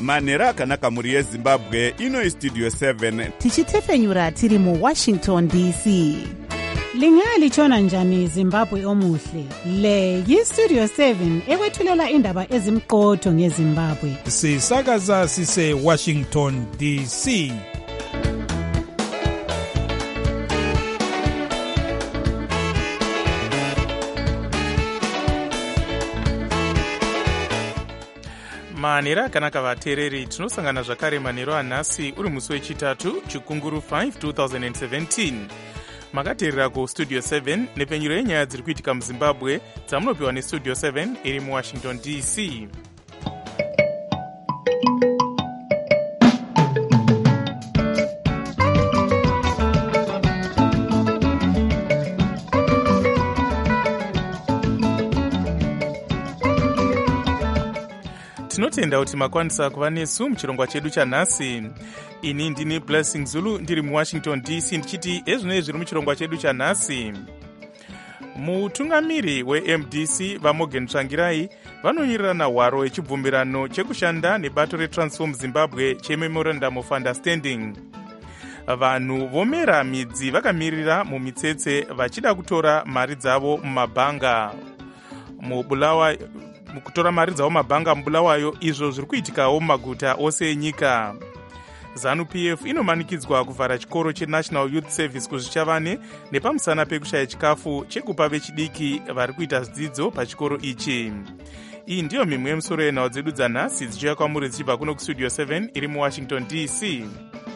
manhero akanaka mhuri yezimbabwe. Ino istudio 7 tichitefenyura tiri muWashington DC. Lingalitshona njani Zimbabwe omuhle? Le yistudio 7 ekwethulela indaba ezimqotho ngeZimbabwe. Sisakaza sise Washington DC. manhero akanaka vateereri, tinosangana zvakare manhero anhasi uri musi wechitatu chikunguru 5 2017. makateerera kustudio 7 nepenyuro yenyaya dziri kuitika muzimbabwe dzamunopiwa nestudio 7 iri muwashington DC. tinotenda kuti makwanisa kuva nesu muchirongwa chedu chanhasi. Ini ndini Blessing Zulu ndiri muwashington DC ndichiti ezvinoi zviri muchirongwa chedu chanhasi. Mutungamiri weMDC vaMorgan Tsvangirai vanonyorerana hwaro yechibvumirano chekushanda nebato reTransform Zimbabwe cheMemorandum of Understanding. Vanhu vomera midzi vakamirira mumitsetse vachida kutora mari dzavo mumabhanga. Kutora mari dzavo mabhanga mubulawayo, izvo zviri kuitikawo mumaguta ose enyika. ZANU-PF inomanikidzwa kuvhara chikoro cheNational Youth Service kuzvichavane nepamusana pekushaya chikafu chekupa vechidiki vari kuita zvidzidzo pachikoro ichi. Iyi ndiyo mimwe yemusoro yenhau dzedu dzanhasi dzichiuya kwamuri dzichibva kuno kustudio 7 iri muWashington DC.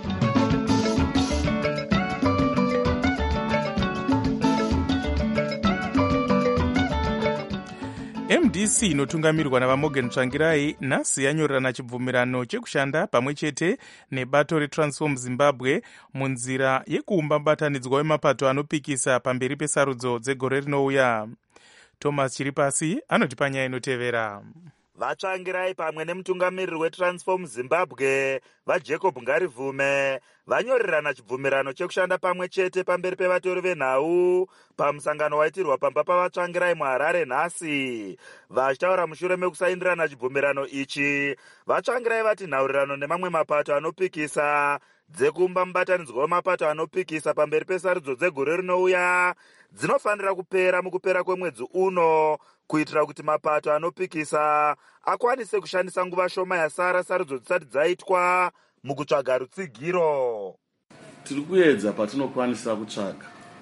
MDC inotungamirwa navaMorgan Tsvangirai nhasi yanyorerana chibvumirano chekushanda pamwe chete nebato reTransform Zimbabwe munzira yekuumba mubatanidzwa wemapato anopikisa pamberi pesarudzo dzegore rinouya. Thomas Chiripasi anotipa nyaya inotevera. Vatsvangirai pamwe nemutungamiriri weTransform Zimbabwe vaJacob Ngarivume vanyorerana chibvumirano chekushanda pamwe chete pamberi pevatori venhau pamusangano waitirwa pamba pavatsvangirai muHarare nhasi. Vachitaura mushure mekusaindirana chibvumirano ichi, vatsvangirai vati nhaurirano nemamwe mapato anopikisa dzekuumba mubatanidzwa wemapato anopikisa pamberi pesarudzo dzegore rinouya dzinofanira kupera mukupera kwemwedzi uno, kuitira kuti mapato anopikisa akwanise kushandisa nguva shoma yasara sarudzo dzisati dzaitwa mukutsvaga rutsigiro. Tiri kuedza patinokwanisa kutsvaga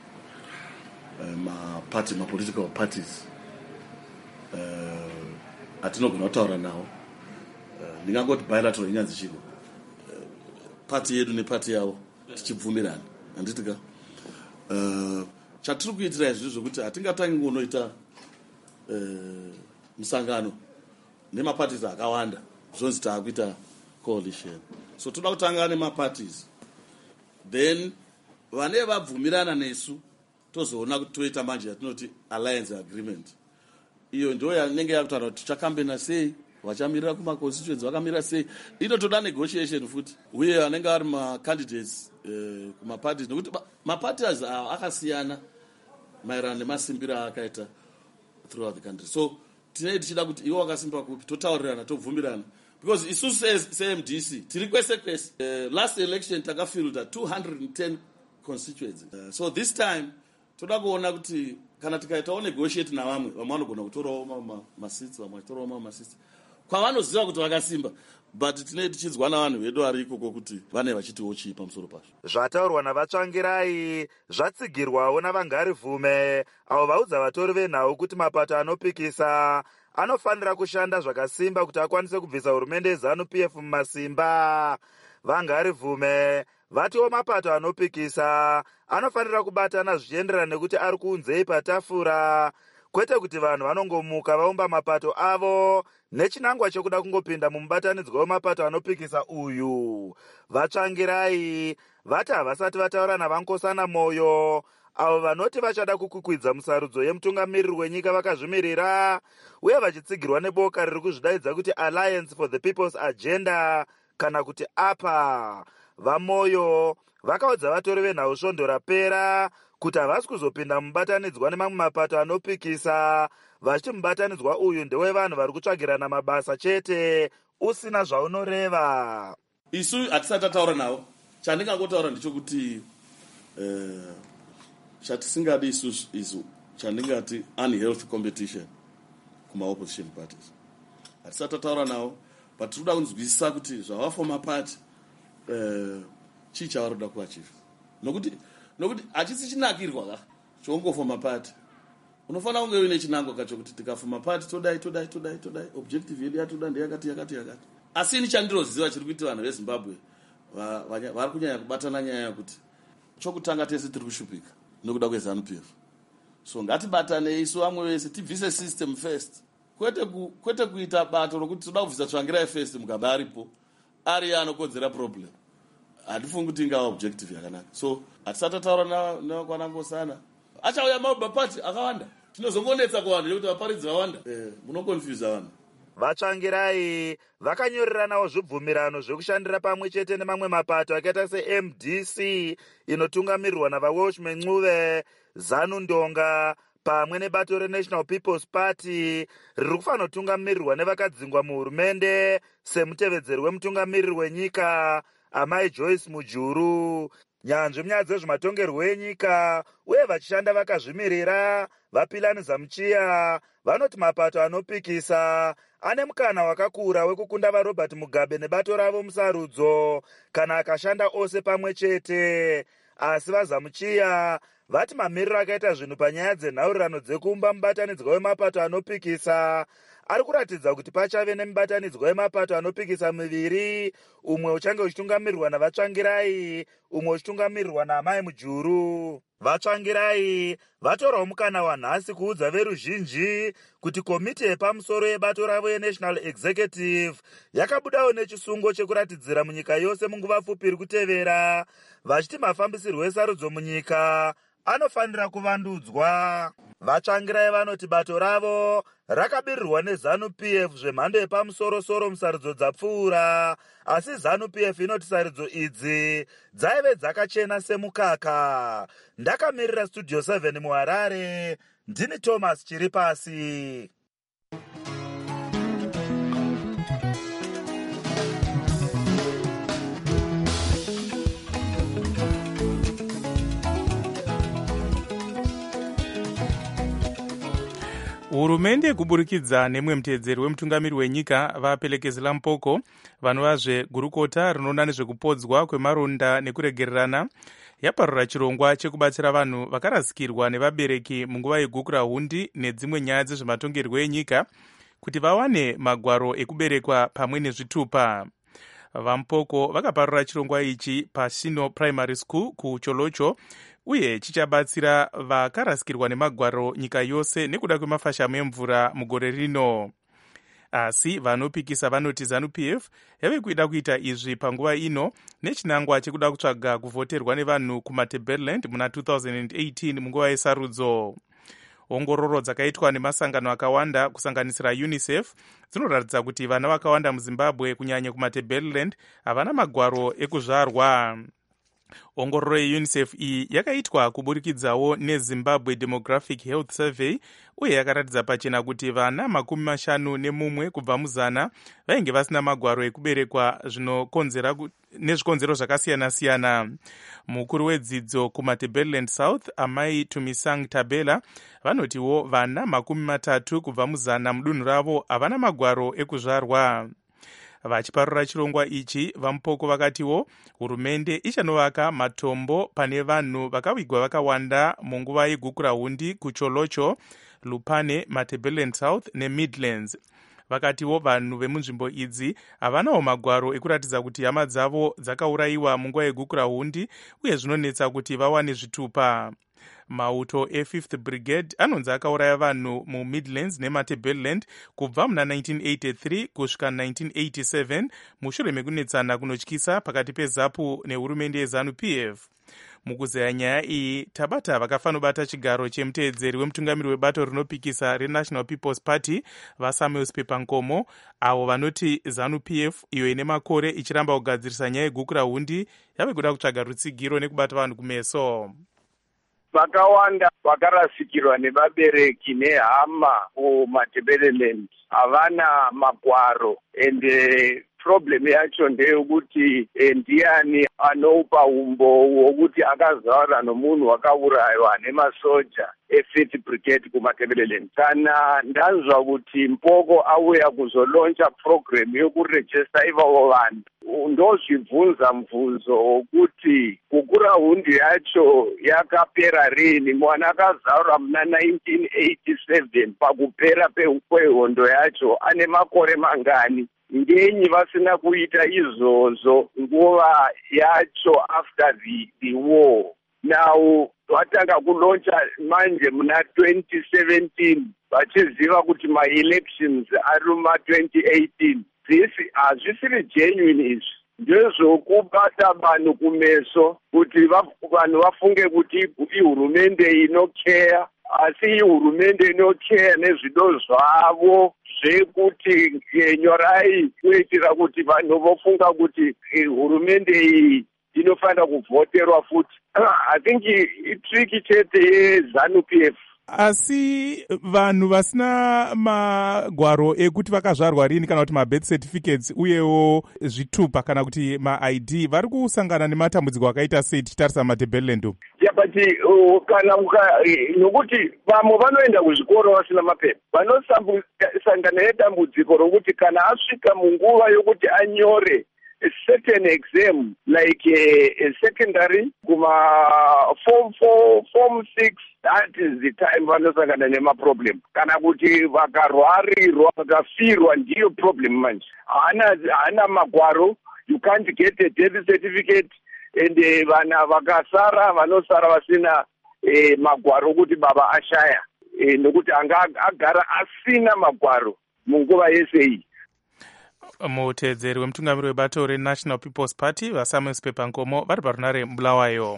mapolitical parties atinogona kutaura nawo. Ndingangoti bilateral inyaya dzichiko pati yedu nepati yavo tichibvumirana, handitika. Chatiri kuitira izvi zvokuti hatingatangi kunoita musangano nemaparties akawanda zvonzi taakuita coalition. So toda kutanga nemaparties, then vane vabvumirana nesu tozoona kuti toita manje yatinoti alliance agreement. Iyo ndio yanenge yakutaura kuti tichakambena sei, vachamirira kumaconstituency vakamira sei. Inotoda negotiation futi uye vanenge vari macandidates kumaparties, nekuti maparties akasiyana maererano nemasimbiro akaita throughout the country. So tinei tichida kuti iwo wakasimba kupi totaurirana tobvumirana, because isusu seMDC tiri kwese kwese. Last election takafielda 210 constituencies. So this time toda kuona kuti kana tikaitawo negotiate navamwe, vamwe vanogona kutorawo maseats, vamwe vachitorawo maseats kwavanoziva kuti vakasimba, but tinei tichidzwa navanhu vedu vari ikoko kuti vane vachitiwo chii pamusoro pazvo. Zvataurwa navatsvangirai zvatsigirwawo navaNgarivume avo vaudza vatori venhau kuti mapato anopikisa anofanira kushanda zvakasimba kuti akwanise kubvisa hurumende yeZANU-PF mumasimba. VaNgarivume vatiwo mapato anopikisa anofanira kubatana zvichienderana nekuti ari kuunzei patafura, kwete kuti vanhu vanongomuka vaumba mapato avo nechinangwa chekuda kungopinda mumubatanidzwa wemapato anopikisa uyu. Vatsvangirai vati havasati vataura navaNkosana Moyo avo vanoti vachada kukukwidza musarudzo yemutungamiriri wenyika vakazvimirira, uye vachitsigirwa neboka riri kuzvidaidza kuti Alliance for the People's Agenda kana kuti APA. VaMoyo vakaudza vatori venhau svondo rapera kuti havasi kuzopinda mubatanidzwa nemamwe mapato anopikisa, vachiti mubatanidzwa uyu ndewevanhu vari kutsvagirana mabasa chete usina zvaunoreva. Isu hatisati tataura navo. Chandingangotaura ndechekuti chatisingadi isu chandingati unhealthy competition kuma-opposition parties. Hatisati tataura navo, but tinoda kunzwisisa kuti zvavafoma party chii chavari kuda kuachiva. Nokuti hachisi chinakirwa ka chongofoma party. Unofanira kunge uine chinangwa kacho kuti tikafoma party todai objective yedu yatoda ndeyakati. Asi ini chandinoziva chiri kuita vanhu veZimbabwe vari kunyanya kubatana nyaya kuti chokutanga tese tiri kushupika nokuda kweZANU-PF. So ngatibatane isu vamwe vese tibvise system first. Kwete kuita bato rokuti toda kubvisa Tsvangirai first Mugabe aripo ari anokonzera problem. Hatifungi kuti ingava objective yakanaka. So hatisati tataura nakwanangosana. Achauya mabapati akawanda. Tinozongonetsa kuvanhu nekuti vaparidzi vawanda. Munokonfuse vanhu. Vatsvangirai vakanyoreranawo zvibvumirano zvekushandira pamwe chete nemamwe mapato akaita seMDC inotungamirirwa navaWelsh Mencuve, ZANU-Ndonga pamwe nebato reNational People's Party riri kufanotungamirirwa nevakadzingwa muhurumende semutevedzeri wemutungamiriri wenyika Amai Joyce Mujuru. Nyanzvi munyaya dzezvematongerwo enyika uye vachishanda vakazvimirira vaPilani Zamuchiya vanoti mapato anopikisa ane mukana wakakura wekukunda vaRobert Mugabe nebato ravo musarudzo kana akashanda ose pamwe chete. Asi vaZamuchiya vati mamiriro akaita zvinhu panyaya dzenhaurirano dzekuumba mubatanidzwa wemapato anopikisa ari kuratidza kuti pachave nemubatanidzwa wemapato anopikisa miviri, umwe uchange uchitungamirirwa navatsvangirai, umwe uchitungamirirwa naAmai Mujuru. Vatsvangirai vatorawo mukana wanhasi kuudza veruzhinji kuti komiti yepamusoro yebato ravo yeNational Executive yakabudawo nechisungo chekuratidzira munyika yose munguva pfupi iri kutevera, vachiti mafambisirwo esarudzo munyika anofanira kuvandudzwa. Vatsvangirai vanoti bato ravo rakabirirwa neZANU-PF zvemhando yepamusoro-soro musarudzo dzapfuura, asi ZANU-PF inoti sarudzo idzi dzaive dzakachena semukaka. Ndakamirira Studio 7 muHarare, ndini Thomas Chiripasi. Hurumende kuburikidza nemwe mutedzeri wemutungamiri wenyika vaPelekezi Lampoco vanovazve gurukota rinoona nezvekupodzwa kwemaronda nekuregererana yaparura chirongwa chekubatsira vanhu vakarasikirwa nevabereki munguva yegukura hundi nedzimwe nyaya dzezvematongerwo enyika kuti vawane magwaro ekuberekwa pamwe nezvitupa. VaMpoco vakaparura chirongwa ichi paShino Primary School kuCholocho uye chichabatsira vakarasikirwa nemagwaro nyika yose nekuda kwemafashamo emvura mugore rino. Asi vanopikisa vanoti ZANU-PF yave kuida kuita izvi panguva ino nechinangwa chekuda kutsvaga kuvhoterwa nevanhu kumaTebeleland muna 2018 munguva yesarudzo. Ongororo dzakaitwa nemasangano akawanda kusanganisira UNICEF dzinoratidza kuti vana vakawanda muZimbabwe kunyanya kumaTebeleland havana magwaro ekuzvarwa. Ongororo yeUNICEF iyi yakaitwa kuburikidzawo neZimbabwe Demographic Health Survey uye yakaratidza pachena kuti vana 51 kubva muzana vainge vasina magwaro ekuberekwa nezvikonzero zvakasiyana-siyana. Mukuru wedzidzo kumaTebeleland South Amai Tumisang Tabela vanotiwo vana 30 kubva muzana mudunhu ravo havana magwaro ekuzvarwa. Vachiparura chirongwa ichi VaMpoco vakatiwo hurumende ichanovaka matombo pane vanhu vakavigwa vakawanda munguva yegukura hundi kuCholocho, Lupane, maTebeleland South neMidlands. Vakatiwo vanhu vemunzvimbo idzi havanawo magwaro ekuratidza kuti hama dzavo dzakaurayiwa munguva yegukura hundi uye zvinonetsa kuti vawane zvitupa. Mauto e5th Brigade anonzi akauraya vanhu muMidlands nemaTebeleland kubva muna 1983 kusvika 1987 mushure mekunetsana kunotyisa pakati peZAPU nehurumende yeZANU-PF. Mukuzeya nyaya iyi tabata vakafanobata chigaro chemutevedzeri wemutungamiri webato rinopikisa reNational People's Party vaSamuel Sipepankomo avo vanoti ZANU-PF iyo ine makore ichiramba kugadzirisa nyaya yegukura hundi yave kuda kutsvaga rutsigiro nekubata vanhu kumeso. vakawanda vakarasikirwa nevabereki nehama kuMatabeleland havana magwaro ende problem yacho ndeyekuti ndiani anopa umbo hwokuti akazaura nomunhu wakauraywa nemasoja e5th Brigade kuMatabeleland. Kana ndanzwa kuti Mpoko auya kuzoloncha program yokurejista ivavo vanhu, ndozvibvunza mubvunzo wokuti kukura hundu yacho yakapera rini. Mwana akazaura muna 1987 pakupera kwehondo yacho ane makore mangani? Ngenyi vasina kuita izvozvo nguva yacho after the war. Now vatanga kuloncha manje muna 2017 vachiziva kuti ma-elections ari muma-2018. Hazvisiri genuine izvi. Ndezvokubata vanhu kumeso kuti vanhu vafunge kuti ihurumende inokeya, asi ihurumende inokeya nezvido zvavo zvekuti nyorai kuitira kuti vanhu vofunga kuti hurumende iyi inofanira kuvhoterwa futi. I think itriki chete yeZANU-PF. Asi vanhu vasina magwaro ekuti vakazvarwa rini kana kuti mabirth certificates uyewo zvitupa kana kuti maID vari kusangana nematambudziko akaita sei tichitarisa Matabeleland? But kana nokuti vamwe vanoenda kuzvikoro vasina mapepa, vanosangana nedambudziko rokuti kana asvika munguva yokuti anyore a certain exam like a secondary form 6, that is the time vanosangana nemaproblem. Kana kuti vakarwarirwa vakafirwa ndiyo problem manje. Hana magwaro, you can't get a death certificate, and vana vakasara vanosara vasina magwaro kuti baba ashaya, nokuti agara asina magwaro munguva yese iyi. Mutedzeri wemutungamiri webato reNational People's Party vaSamuel Pepa Nkomo vari parunare Bulawayo.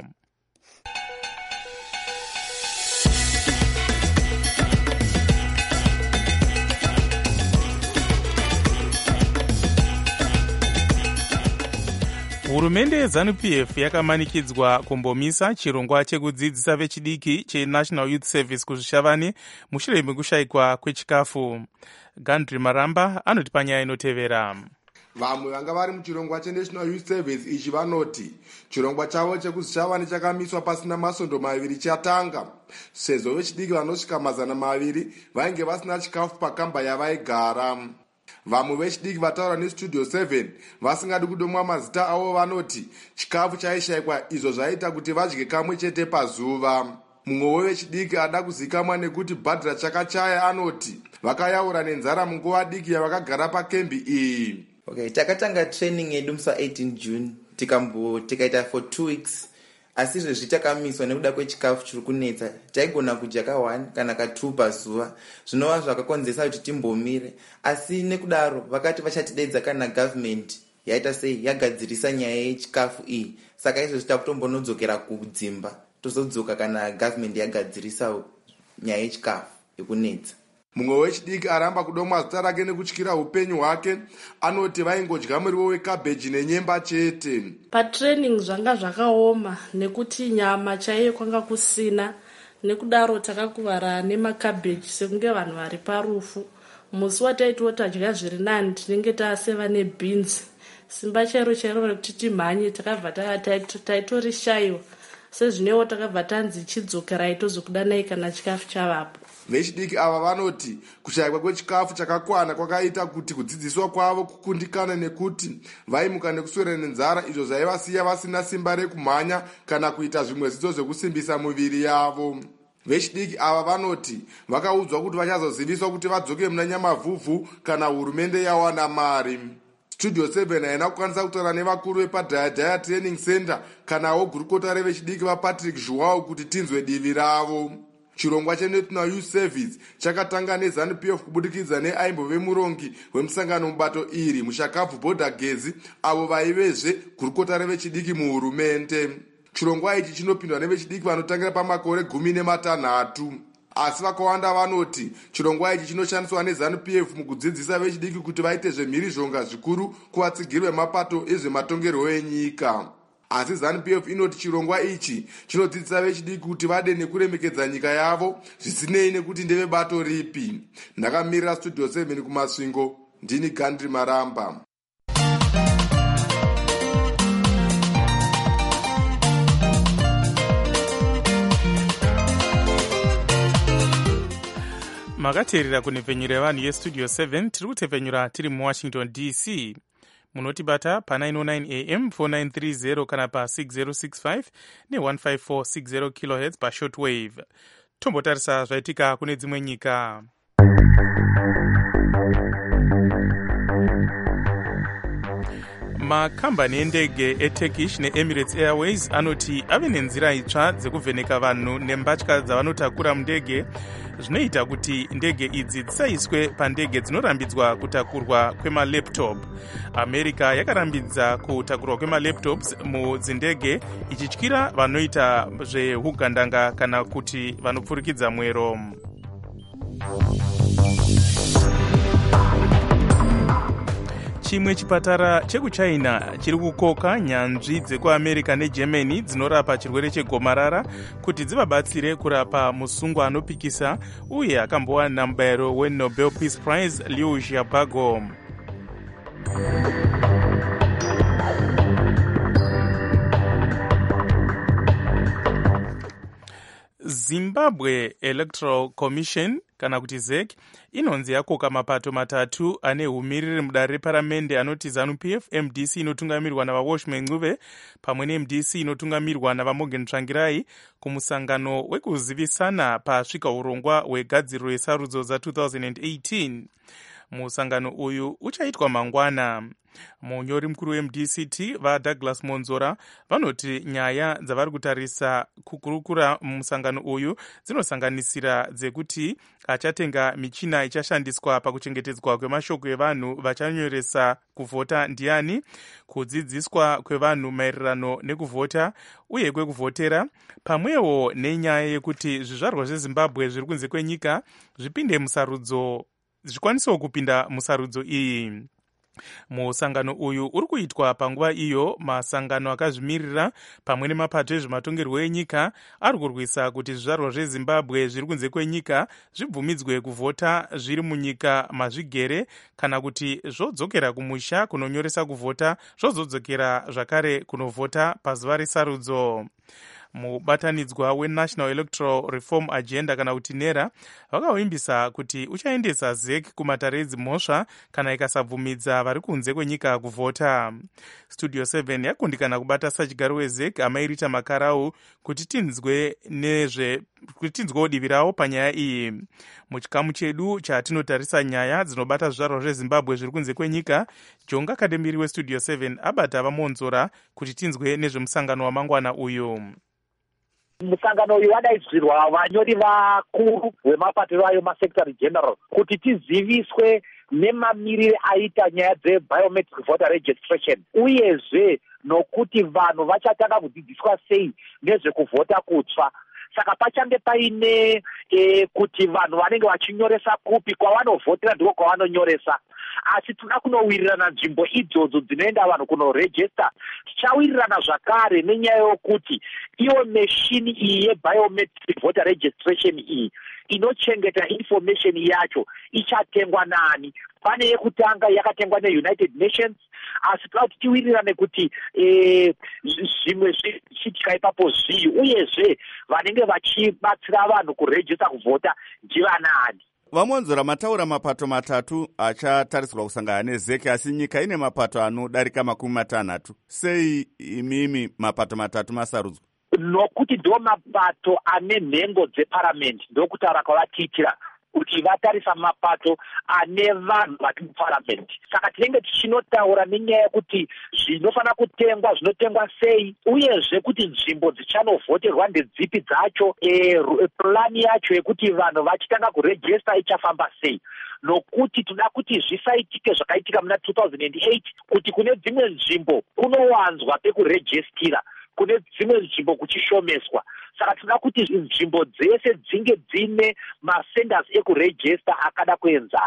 Hurumende yeZANU-PF yakamanikidzwa kumbomisa chirongwa chekudzidzisa vechidiki cheNational Youth Service kuzvishavani mushure mekushayikwa kwechikafu. Gandri Maramba anoti panyaya inotevera. Vamwe vanga vari muchirongwa cheNational Youth Service ichi vanoti chirongwa chavo chekuzvishavani chakamiswa pasina masondo maviri chatanga, sezvo vechidiki vanosvika 200 vainge vasina chikafu pakamba yavaigara. Vamwe vechidiki vataura neStudio 7 vasingadi kudomwa mazita avo vanoti chikafu chaishayikwa izvo zvaita kuti vadye kamwe chete pazuva. Mumwe wevechidiki ada kuzikamwa nekuti bhadhira chakachaya anoti vakayaura nenzara munguva diki yavakagara pakembi iyi. Okay, takatanga training yedu musi 18 June tikaita for 2 weeks, asi zvezvi takamiswa nekuda kwechikafu chiri kunetsa. Taigona kudya ka1 kana ka2 pazuva, zvinova zvakakonzesa kuti timbomire, asi nekudaro vakati vachatidedza kana government yaita sei yagadzirisa nyaya yechikafu iyi, saka izvozvi takutombonodzokera kudzimba tozodzoka kana government yagadzirisa nyaya yechikafu yekunetsa. Mumwe wechidiki aramba kudomwa zita rake nekutyira upenyu hwake anoti vaingodya muriwo wekabheji nenyemba chete. Patraining zvanga zvakaoma nekuti nyama chaiyo kwanga kusina, nekudaro takakuvara nemakabheji sekunge vanhu vari parufu. Musi wataitiwo tadya zviri nani tinenge taseva nebeans. Simba chairo rekuti timhanye takabva taitorishaiwa, sezvinewo takabva tanzi chidzokerai tozokudanai kana chikafu chavapo. Vechidiki ava vanoti kushayikwa kwechikafu chakakwana kwakaita kuti kudzidziswa kwavo kukundikana nekuti vaimuka nekuswera nenzara, izvo zvaivasiya vasina simba rekumhanya kana kuita zvimwe zvidzo zvekusimbisa muviri yavo. Vechidiki ava vanoti vakaudzwa kuti vachazoziviswa kuti vadzoke muna Nyamavhuvhu kana hurumende yawana mari. Studio 7 haina kukwanisa kutaura nevakuru vepaDhaya Training Center kanawo gurukota revechidiki vaPatrick Joao kuti tinzwe divi ravo. Chirongwa cheNational Youth Service chakatanga neZANU-PF kubudikidza neaimbove murongi wemusangano mubato iri Mushakabvu Bhodhagezi avo vaivezve gurukota revechidiki muhurumende. Chirongwa ichi chinopindwa nevechidiki vanotangira pamakore 16. Asi vakawanda vanoti chirongwa ichi chinoshandiswa neZANU-PF mukudzidzisa vechidiki kuti vaite zvemhirizhonga zvikuru kuvatsigiri vemapato ezvematongerwo enyika. asi ZANU-PF inoti chirongwa ichi chinodzidzisa vechidiki kuti vade nekuremekedza nyika yavo zvisinei nekuti ndevebato ripi. Ndakamirira Studio 7 kumasvingo, ndini Gandri Maramba. makateerera kunhepfenyuro yevanhu yestudio 7 tiri kutepfenyura tiri muwashington dc. munotibata pa909 am 4930 kana pa6065 ne15460 kHz pashortwave. tombotarisa zvaitika kune dzimwe nyika. makambani endege eturkish neemirates airways anoti ave nenzira itsva dzekuvheneka vanhu nembatya dzavanotakura mundege zvinoita kuti ndege idzi dzisaiswe pandege dzinorambidzwa kutakurwa kwemalaptop. america yakarambidza kutakurwa kwemalaptops mudzindege ichityira vanoita zveugandanga kana kuti vanopfurikidza mwero. chimwe chipatara chekuchina chiri kukoka nyanzvi dzekuamerica negermany dzinorapa chirwere chegomarara kuti dzivabatsire kurapa musungwa anopikisa uye akambowana mubayiro wenobel peace prize Liu Xiaobo. Zimbabwe Electoral Commission kana kuti ZEC inonzi yakoka mapato matatu ane umiriri mudare reparamende anoti ZANU-PF, MDC inotungamirwa navaWashman Ncube pamwe neMDC inotungamirwa navaMorgan Tsvangirai kumusangano wekuzivisana pasvika urongwa hwegadziriro yesarudzo dza2018. musangano uyu uchaitwa mangwana. munyori mukuru weMDCT vaDouglas Monzora vanoti nyaya dzavari kutarisa kukurukura musangano uyu dzinosanganisira dzekuti achatenga michina ichashandiswa pakuchengetedzwa kwemashoko evanhu vachanyoresa kuvhota ndiani, kudzidziswa kwevanhu maererano nekuvhota uye kwekuvhotera, pamwewo nenyaya yekuti zvizvarwa zveZimbabwe zviri kunze kwenyika zvipinde musarudzo, zvikwanisewo kupinda musarudzo iyi. musangano uyu uri kuitwa panguva iyo masangano akazvimirira pamwe nemapato ezvematongerwo enyika ari kurwisa kuti zvizvarwa zveZimbabwe zviri kunze kwenyika zvibvumidzwe kuvhota zviri munyika mazvigere, kana kuti zvodzokera kumusha kunonyoresa kuvhota zvozodzokera zvakare kunovhota pazuva resarudzo. mubatanidzwa weNational Electoral Reform Agenda kana kuti NERA vakavimbisa kuti uchaendesa ZEC kumatare edzimhosva kana ikasabvumidza vari kunze kwenyika kuvhota. Studio 7 yakundikana kubata sachigaro weZEC amairita makarau kuti tinzwewo divi ravo panyaya iyi. muchikamu chedu chatinotarisa nyaya dzinobata zvizvarwa zveZimbabwe zviri kunze kwenyika, Jonga Kademiri weStudio 7 abata vamonzora kuti tinzwe nezvemusangano wamangwana uyu. musangano uyu wadaidzirwa vanyori vakuru vemapatiro ayo masecretary general kuti tiziviswe nemamirire aita nyaya dzebiometric voter registration, uyezve nokuti vanhu vachatanga kudzidziswa sei nezvekuvhota kutsva. saka pachange paine kuti vanhu vanenge vachinyoresa kupi kwavanovhotera ndiko kwavanonyoresa, asi toda kunowirirana nzvimbo idzodzo dzinoenda vanhu kunorejista. tichawirirana zvakare nenyaya yokuti iyo meshini iyi yebiometric voter registration iyi inochengeta information yacho ichatengwa nani. pane yekutanga yakatengwa neUnited Nations, asi toda kuti tiwirirane kuti zvimwe zvichiitika ipapo zvii, uyezve vanenge vachibatsira vanhu kurejista kuvhota ndivanani. vamonzora mataura mapato matatu achatarisirwa kusangana neZEC, asi nyika ine mapato anodarika 60. sei imimi mapato matatu masarudzwa? nokuti ndo mapato ane nhengo dzeparamend, ndokutaura kwavatiitira kuti vatarisa mapato ane vanhu vari muparamend. saka tinenge tichinotaura nenyaya yekuti zvinofanira kutengwa zvinotengwa sei, uyezve kuti nzvimbo dzichanovhoterwa ndedzipi dzacho, plani yacho yekuti vanhu vachitanga kurejista ichafamba sei. nokuti toda kuti zvisaitike zvakaitika muna 2008 kuti kune dzimwe nzvimbo kunowanzwa pekurejistira, kune dzimwe nzvimbo kuchishomeswa. saka toda kuti nzvimbo dzese dzinge dzine masenders ekurejista akada kuenzana.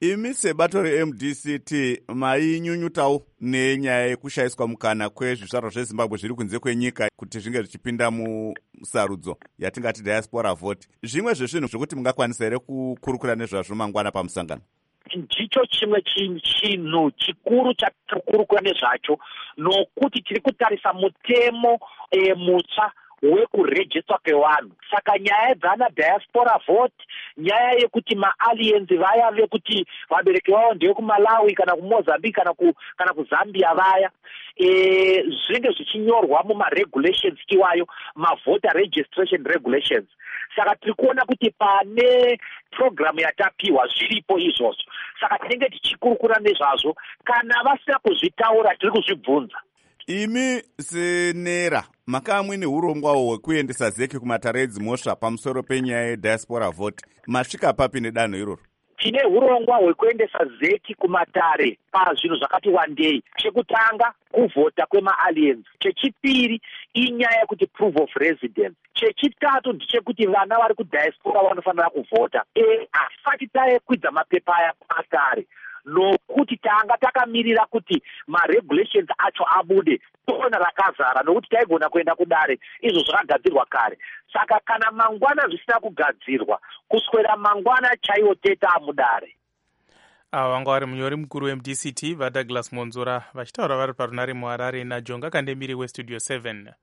imi sebato reMDCT mainyunyutawo nenyaya yekushayiswa mukana kwezvizvarwa zvezimbabwe zviri kunze kwenyika kuti zvinge zvichipinda musarudzo yatingati diaspora vote. Zvimwe zvezvinhu zvokuti mungakwanisa here kukurukura nezvazvo mangwana pamusangano? Ndicho chimwe chinhu chikuru chatirikurukura nezvacho, nokuti tiri kutarisa mutemo mutsva wekurejistwa kwevanhu. Saka nyaya dzana diaspora vote, nyaya yekuti maalienzi vaya vekuti vabereki vavo ndevekuMalawi kana kuMozambique kana kuZambia vaya, zvinenge zvichinyorwa mumaregulations iwayo, mavoter registration regulations. Saka tiri kuona kuti pane program yatapiwa zviripo izvozvo. Saka tinenge tichikurukura nezvazvo, kana vasina kuzvitaura tiri kuzvibvunza. Imi senera makava muine urongwawo hwekuendesa zeki kumatare edzimhosva pamusoro penyaya yediaspora vote. Masvika papi nedanho iroro? Tine urongwa hwekuendesa zeki kumatare pazvinhu zvakati wandei. Chekutanga kuvhota kwemaaliens. Chechipiri inyaya yekuti proof of residence. Chechitatu ndechekuti vana vari kudiaspora vanofanira kuvhota. Asati takwidza mapepa aya pamatare, nokuti tanga takamirira kuti maregulations acho abude, toona rakazara, nokuti taigona kuenda kudare, izvo zvakagadzirwa kare. Saka kana mangwana zvisina kugadzirwa, kuswera mangwana chaiwo teta amudare. Vanga vari munyori mukuru weMDCT vaDouglas Monzora vachitaura vari parunare muHarare naJonga Kandemiri weStudio 7.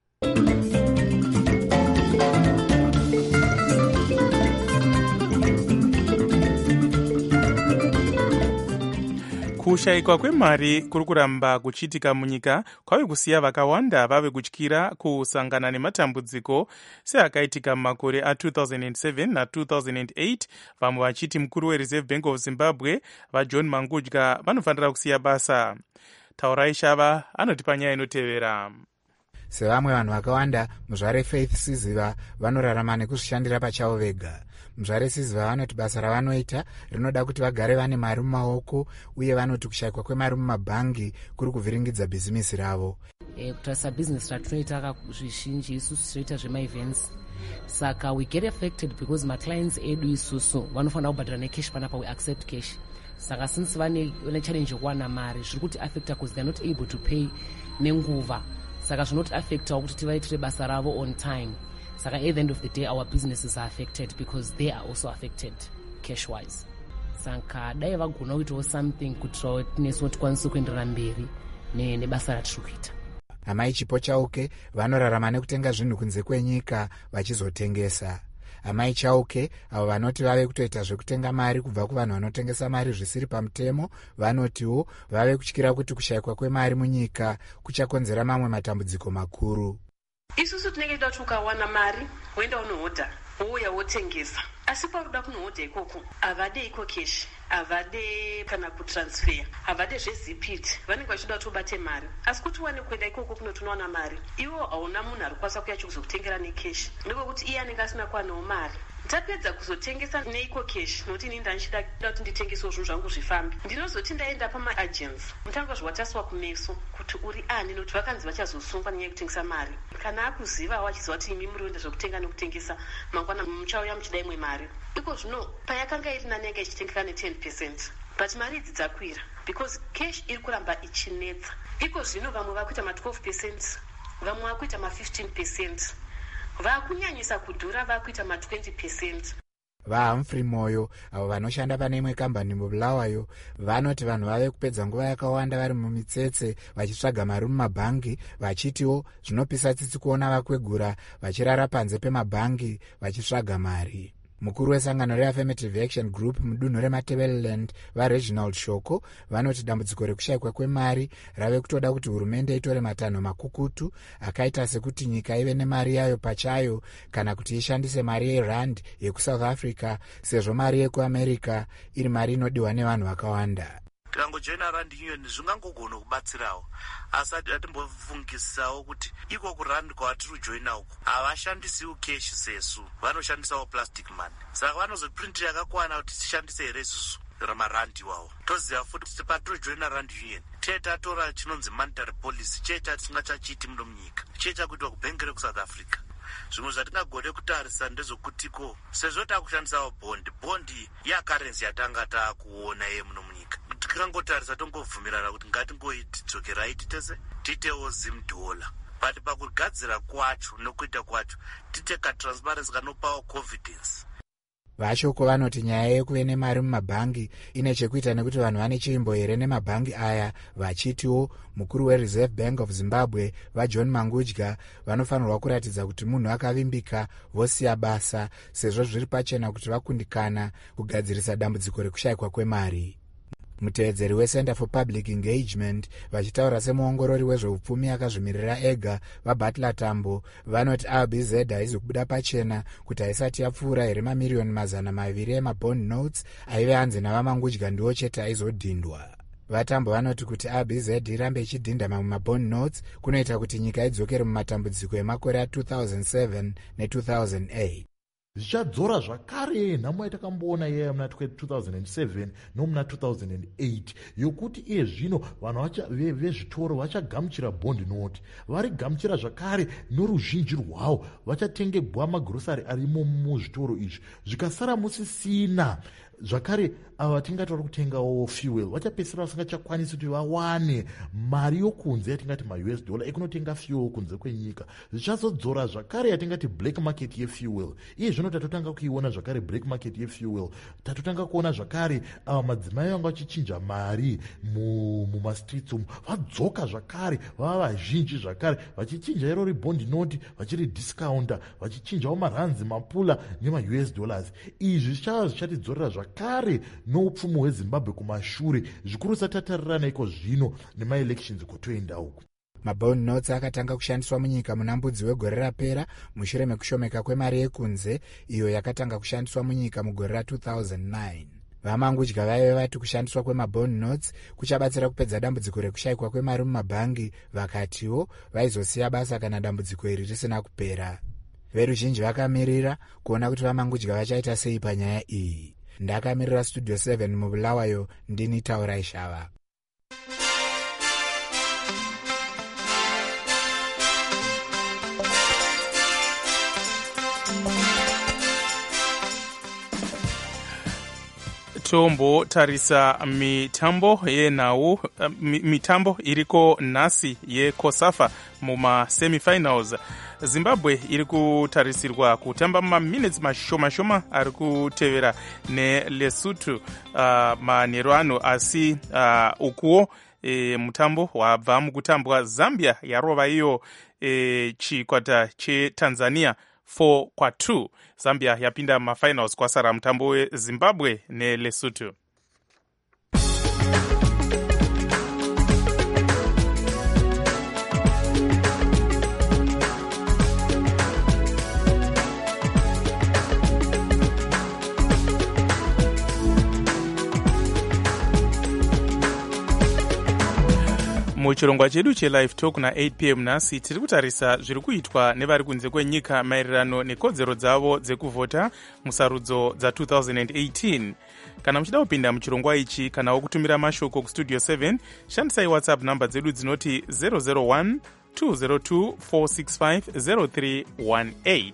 Kushayikwa kwemari kuri kuramba kuchitika munyika kwave kusiya vakawanda vave kutyira kusangana nematambudziko seakaitika mumakore a2007 na2008, vamwe vachiti mukuru weReserve Bank of Zimbabwe vaJohn Mangudya vanofanira kusiya basa. Taurai Shava anoti panyaya inotevera. Sevamwe vanhu vakawanda, muzvare Faith Siziva vanorarama nekuzvishandira pachavo vega. Muzvare Siziva vanoti basa ravanoita rinoda kuti vagare vane mari mumaoko, uye vanoti kushayikwa kwemari mumabhangi kuri kuvhiringidza bhizimisi ravo. Kutarisa bhizinesi ratinoita zvizhinji isusu tinoita zvema-events, saka we get affected because maclients edu isusu vanofanira kubhadhira necash panapa, we accept cash. Saka since vane challenge yekuwana mari zviri kuti affecta because they are not able to pay nenguva. Saka zvinoti affecta kuti tivaitire basa ravo on time. Saka at the end of the day our businesses are affected because they are also affected cash wise. Saka dai vagona kuitawo something kuti tinesu tikwanise kuenderera mberi nebasa ratiri kuita. Amai Chipo Chauke vanorarama nekutenga zvinhu kunze kwenyika vachizotengesa. Amai Chauke avo vanoti vave kutoita zvekutenga mari kubva kuvanhu vanotengesa mari zvisiri pamutemo, vanotiwo vave kutyira kuti kushayikwa kwemari munyika kuchakonzera mamwe matambudziko makuru. Isusu tinenge toda kuti ukawana mari woenda unohodha wouya wotengesa, asi paruda kunohodha ikoko havade iko cash, havade kana kutransfer, havade zvezipiti, vanenge vachida kuti ubate mari. Asi kuti uwane kuenda ikoko kunoti unowana mari, iwo hauna munhu ari kukwanisa kuuya chikuzokutengera necash, nekuti iye anenge asina kuwanawo mari. Tapedza kuzotengesa neiko cash, nokuti ini ndanichida kuti nditengesewo zvinhu zvangu zvifambe, ndinozoti ndaenda pama-agents mutanga zvataswa kumeso kuti uri ani, nokuti vakanzi vachazosungwa nenyaya yekutengesa mari. Kana akuziva wachiziva kuti imi muri kuenda zvekutenga nekutengesa, mangwana muchauya muchida imwe mari. Iko zvino payakanga iri nani yanga ichitengeka ne10%, but mari idzi dzakwira because cash iri kuramba ichinetsa. Iko zvino vamwe vakuita ma12%, vamwe vakuita ma15%, vakunyanyisa kudhura vakuita ma20%. VaHumphrey Moyo avo vanoshanda pane imwe kambani muBulawayo vanoti vanhu vave kupedza nguva yakawanda vari mumitsetse vachitsvaga mari mumabhangi, vachitiwo zvinopisa tsitsi kuona vakwegura vachirara panze pemabhangi vachitsvaga mari. Mukuru wesangano reAffirmative Action Group mudunhu reMatabeleland vaReginald Shoko vanoti dambudziko rekushayikwa kwemari rave kutoda kuti hurumende itore matanho makukutu akaita sekuti nyika ive nemari yayo pachayo kana kuti ishandise mari yerand yekuSouth Africa, sezvo mari yekuAmerica iri mari inodiwa nevanhu vakawanda. Tikangojoina rand union zvingangogona kubatsirawo, asi atimbofungisawo kuti iko kurand kwatiri kujoina uko havashandisiwo cash sesu, vanoshandisawo plastic money. Saka vanozoprintira yakakwana kuti tishandise here isusu ramarandi iwawo. Toziva futi kuti patinojoina rand union tatora chinonzi monetary policy, cheta tisingachachiiti muno munyika, cheta kuitwa kubhengi rekuSouth Africa. zvimwe zvatingagone kutarisa ndezvokutiko sezvo takushandisawo bondi yakarenzi yatanga taakuona ye muno munyika, tikangotarisa tongobvumirana kuti ngatingoitidzokerai titese tiitewo $0 but pakugadzira kwacho nokuita kwacho tite katransparency kanopawo confidence. vashoko vanoti nyaya yekuve nemari mumabhangi ine chekuita nekuti vanhu vane chimbo here nemabhangi aya, vachitiwo mukuru wereserve bank of zimbabwe vajohn mangudya vanofanirwa kuratidza kuti munhu akavimbika vosiya basa, sezvo zviri pachena kuti vakundikana kugadzirisa dambudziko rekushayikwa kwemari. mutevedzeri wecenter for public engagement vachitaura semuongorori wezveupfumi akazvimirira ega vaButler Tambo vanoti RBZ haizi kubuda pachena kuti haisati yapfuura here mamiriyoni 200 emabond notes aive hanzi navamangudya ndiwo chete aizodhindwa. vatambo vanoti kuti RBZ irambe ichidhinda mamwe mabond notes kunoita kuti nyika idzokere mumatambudziko emakore a2007 ne2008. zvichadzora zvakare nhamo yatakamboona iyeya muna 2007 nomuna 2008 yokuti iye zvino vanhu vezvitoro vachagamuchira bondi noti, varigamuchira zvakare noruzhinji rwavo vachatengegwa magurosari arimo muzvitoro izvi, zvikasara musisina zvakare ava vatingataura kutengawo fuel vachapesera vasingachakwanisi kuti vawane mari yokunze yatingati $US ekunotenga fuel kunze kwenyika. zvichazodzora zvakare yatingati black market yefuel. iye zvino tatotanga kuiona zvakare black market yefuel. tatotanga kuona zvakare ava madzimai vanga vachichinja mari mumastreets umu vadzoka zvakare vava vazhinji zvakare vachichinja iro ribondi noti vachiri discounta vachichinjawo maranzi mapula nema$US. izvi zvichava zvichatidzorera zvakare noupfumi hwezimbabwe kumashure, zvikuru satatarirana iko zvino nemaelections kutoenda uku. mabond notes akatanga kushandiswa munyika muna mbudzi wegore rapera mushure mekushomeka kwemari yekunze iyo yakatanga kushandiswa munyika mugore ra2009. vamangudya vaive vati kushandiswa kwemabond notes kuchabatsira kupedza dambudziko rekushayikwa kwemari mumabhangi, vakatiwo vaizosiya basa kana dambudziko iri risina kupera. veruzhinji vakamirira kuona kuti vamangudya vachaita sei panyaya iyi. ndakamirira studio 7 mubulawayo ndini Taurai Shava. tombo tarisa mitambo yenhau mitambo iriko nhasi yekosafa mumasemifinals. zimbabwe iri kutarisirwa kutamba maminutes mashoma ari kutevera neLesotho manheru ano, asi ukuwo mutambo wabva mukutambwa. zambia yarova iyo chikwata chetanzania 4-2. zambia yapinda mafinals, kwasara mutambo wezimbabwe neLesotho. muchirongwa chedu chelive talk na8 p.m. nhasi tiri kutarisa zviri kuitwa nevari kunze kwenyika maererano nekodzero dzavo dzekuvhota musarudzo dza2018. kana muchida kupinda muchirongwa ichi kanawo kutumira mashoko kustudio 7 shandisai whatsapp namba dzedu dzinoti 001 202 465 0318.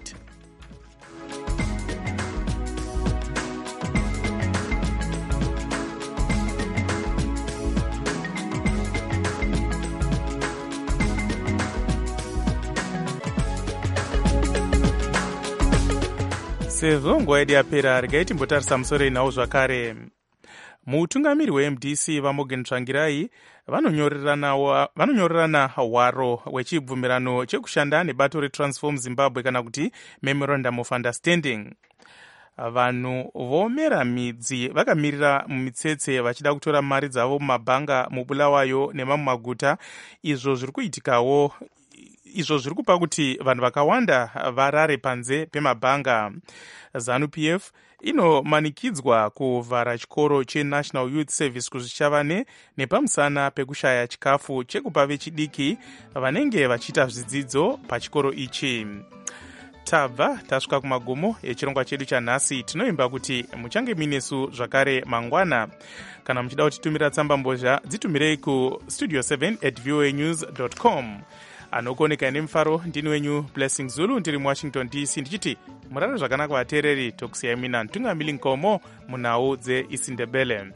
sezvo nguva yedu yapera regai timbotarisa musoro inawo zvakare. mutungamiri weMDC vaMorgan Tsvangirai vanonyorerana hwaro hwechibvumirano chekushanda nebato reTransform Zimbabwe kana kuti Memorandum of Understanding. vanhu vomera midzi vakamirira mumitsetse vachida kutora mari dzavo mumabhanga mubulawayo nemamwe maguta. izvo zviri kuitikawo izvo zviri kupa kuti vanhu vakawanda varare panze pemabhanga. ZANU-PF inomanikidzwa kuvhara chikoro cheNational Youth Service kuzvichavane nepamusana pekushaya chikafu chekupa vechidiki vanenge vachiita zvidzidzo pachikoro ichi. tabva tasvika kumagumo echirongwa chedu chanhasi. tinoimba kuti muchange minesu zvakare mangwana. kana muchida kutitumira tsamba mbozha dzitumirei kustudio7@voanews.com. anokoneka nemufaro ndini wenyu Blessing Zulu ndiri muWashington DC ndichiti murare zvakanaka vateereri tokusiyai mina ntungamili nkomo munhau dzeIsindebele.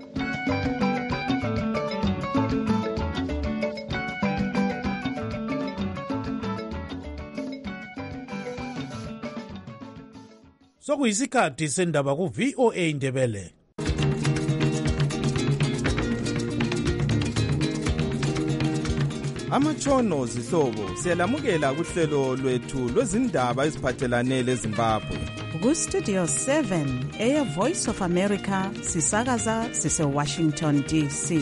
Sokuyisikhathi sendaba ku-VOA Indebele. Amatshono zihlobo siyalamukela kuhlelo lwethu lwezindaba eziphathelane leZimbabwe. Ku-Studio 7 Voice of America sisakaza sise-Washington DC.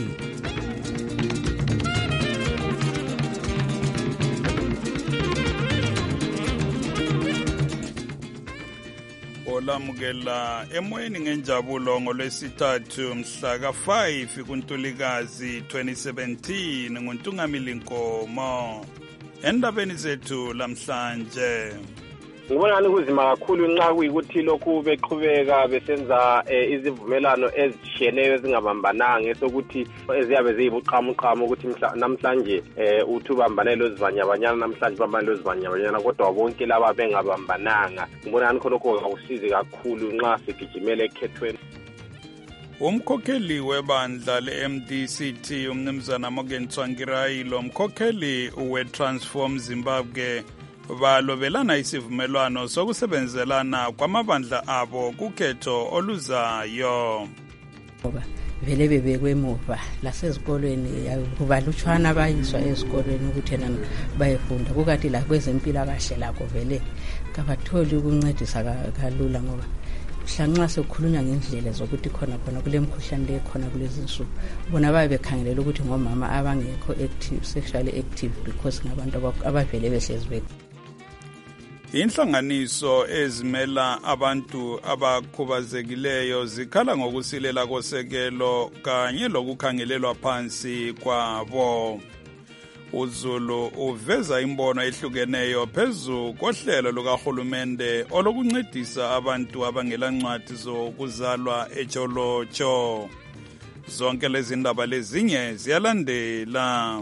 Olamukela emoyeni ngenjabulo ngolwesithathu mhla ka-5 kuNtulikazi 2017 nguNtungamili Nkomo. Endabeni zethu lamhlanje ngibona kuzima kakhulu nxa kuyikuthi lokhu beqhubeka besenza izivumelano ezishiyeneyo ezingabambananga esokuthi eziyabe ziyibuqamuqamu ukuthi namhlanje uthi ubambanele ozivanyabanyana namhlanje ubambanele ozivanyabanyana kodwa bonke laba bengabambananga. Ngibona khonokho akusizi kakhulu nxa sigijimele ekhethweni. Umkhokheli webandla le-MDCT umnumzana Morgan Tsvangirai lo mkhokheli we-Transform Zimbabwe balobelana isivumelwano sokusebenzelana kwamabandla abo kukhetho oluzayo. Vele bebekwe emuva lasezikolweni kubalutshwana bayiswa ezikolweni ukuthi bayefunda kukathi la kwezempilakahle lakho vele kabatholi ukuncedisa kalula ngoba hlanxa sekukhulunywa ngendlela zokuthi khona kule mkhuhlane lekhona kulezi nsuku bona babe bekhangelela ukuthi ngomama abangekho active sexually active because ngabantu abavele behlezi bekho. Inhlanganiso ezimela abantu abakhubazekileyo zikhala ngokusilela kosekelo kanye lokukhangelelwa phansi kwabo. uZulu uveza imbono ehlukeneyo phezu kohlelo lukahulumende olokuncedisa abantu abangelancwadi zokuzalwa ejolotsho. Zonke lezi ndaba lezinye ziyalandela.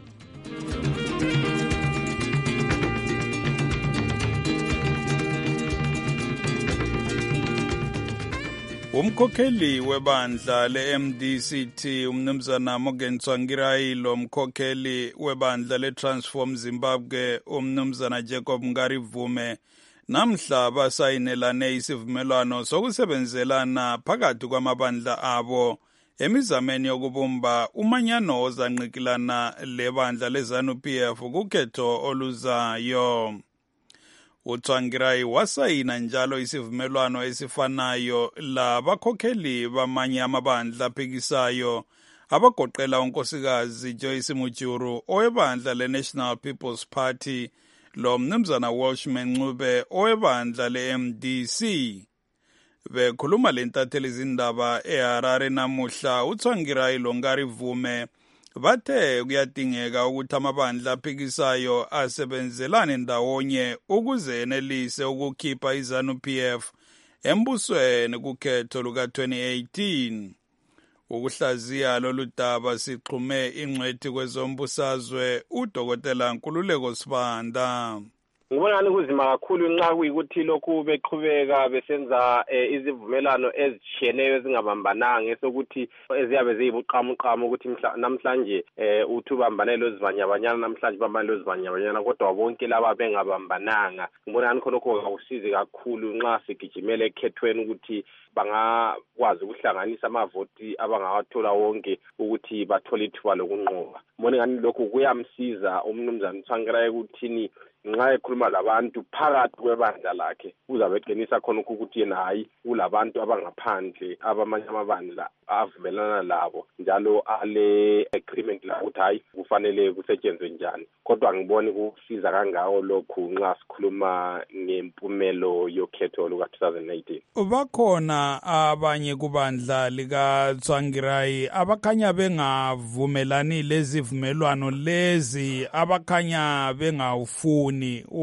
Umkhokheli webandla le-MDCT umnumzana Morgan Tsvangirai lo mkhokheli webandla le-Transform Zimbabwe umnumzana Jacob Ngarivume namhla basayinelane isivumelwano sokusebenzelana phakathi kwamabandla abo emizameni yokubumba umanyano ozanqikilana lebandla leZANU-PF kukhetho oluzayo. uTsvangirai wasayina njalo isivumelwano esifanayo labakhokheli bamanye amabandla aphikisayo abagoqela unkosikazi Joyce Mujuru owebandla le-National People's Party lo mnumzana Welshman Ncube owebandla le-MDC. Bekhuluma lentatheli izindaba eHarare namuhla uTsvangirai lo Ngarivume bathe kuyadingeka ukuthi amabandla aphikisayo asebenzelane ndawonye ukuze enelise ukukhipha iZANU-PF embusweni kukhetho luka-2018. Ukuhlaziya lolu daba sixhume ingcwethi kwezombusazwe uDokotela Nkululeko Sibanda. Ngibona kuzima kakhulu nxa kuyikuthi lokhu beqhubeka besenza izivumelano ezishiyeneyo ezingabambananga esokuthi eziyabe ziyibuqamuqamu ukuthi namhlanje uthi ubambanele ozivanyabanyana namhlanje ubambanele ozivanyabanyana kodwa bonke laba bengabambananga. Ngibona khonokho akusizi kakhulu nxa sigijimele ekhethweni ukuthi bangakwazi ukuhlanganisa amavoti abangawathola wonke ukuthi bathole ithuba lokunqoba. Ngibona ngani lokhu kuyamsiza umnumzana Tsvangirai ukuthini nxa ekhuluma labantu phakathi kwebandla lakhe uzabe eqinisa khona ukuthi yena hayi kulabantu abangaphandle abamanye amabandla avumelana labo njalo ale agreement la ukuthi hayi kufanele kusetshenzwe njani. Kodwa ngibona ukusiza kangako lokhu nxa sikhuluma ngempumelo yokhetho luka-2018. Bakhona abanye kubandla likaTsvangirai abakhanya bengavumelani lezivumelwano lezi abakhanya bengawufuni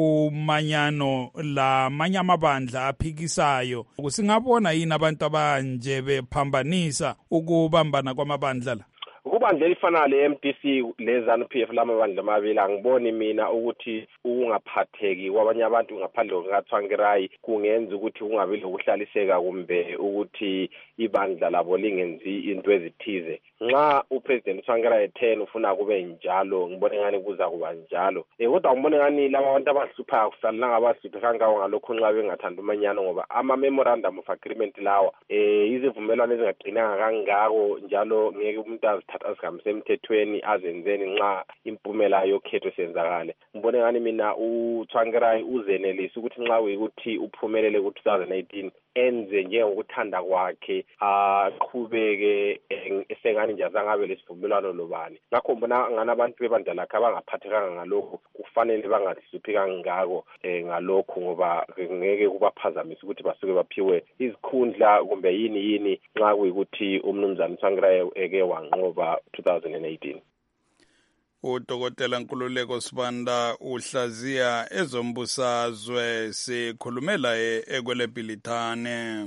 umanyano la manye amabandla aphikisayo. Singabona yini abantu abanje bephambanisa ukubambana kwamabandla la? Kuba ibandla elifana le-MDC le-ZANU-PF lamabandla amabili angiboni mina ukuthi ukungaphatheki kwabanye abantu ngaphandle kukaTsvangirai kungenza ukuthi kungabi lokuhlaliseka kumbe ukuthi ibandla labo lingenzi into ezithize. Nxa uPresident Tsvangirai 10 ufuna kube njalo ngibone ngani kuza kuba njalo. Kodwa ngibone ngani laba bantu abahlupha kufanele ngabahluphe kangako ngalokho nxa bengathanda umanyano ngoba ama-memorandum of agreement lawa izivumelwano ezingaqinanga kangako njalo ngeke umuntu azithatha azihambise emthethweni azenzeni nxa impumela yokhetho senzakale. Ngibone ngani mina uTsvangirai uzenelisa ukuthi nxa uyikuthi uphumelele ku-2018 enze njengokuthanda kwakhe aqhubeke esengani nje azangabe lesivumelwano lobani. Ngakho mbona ngana abantu bebandla lakhe abangaphathekanga ngalokho kufanele bangahluphi kangako ngalokho ngoba ngeke kubaphazamise ukuthi basuke baphiwe izikhundla kumbe yini nxa kuyikuthi umnumzana Tsvangirai eke wanqoba 2018. Udokotela Nkululeko Sibanda uhlaziya ezombusazwe sikhulumela ekweleBhilithane.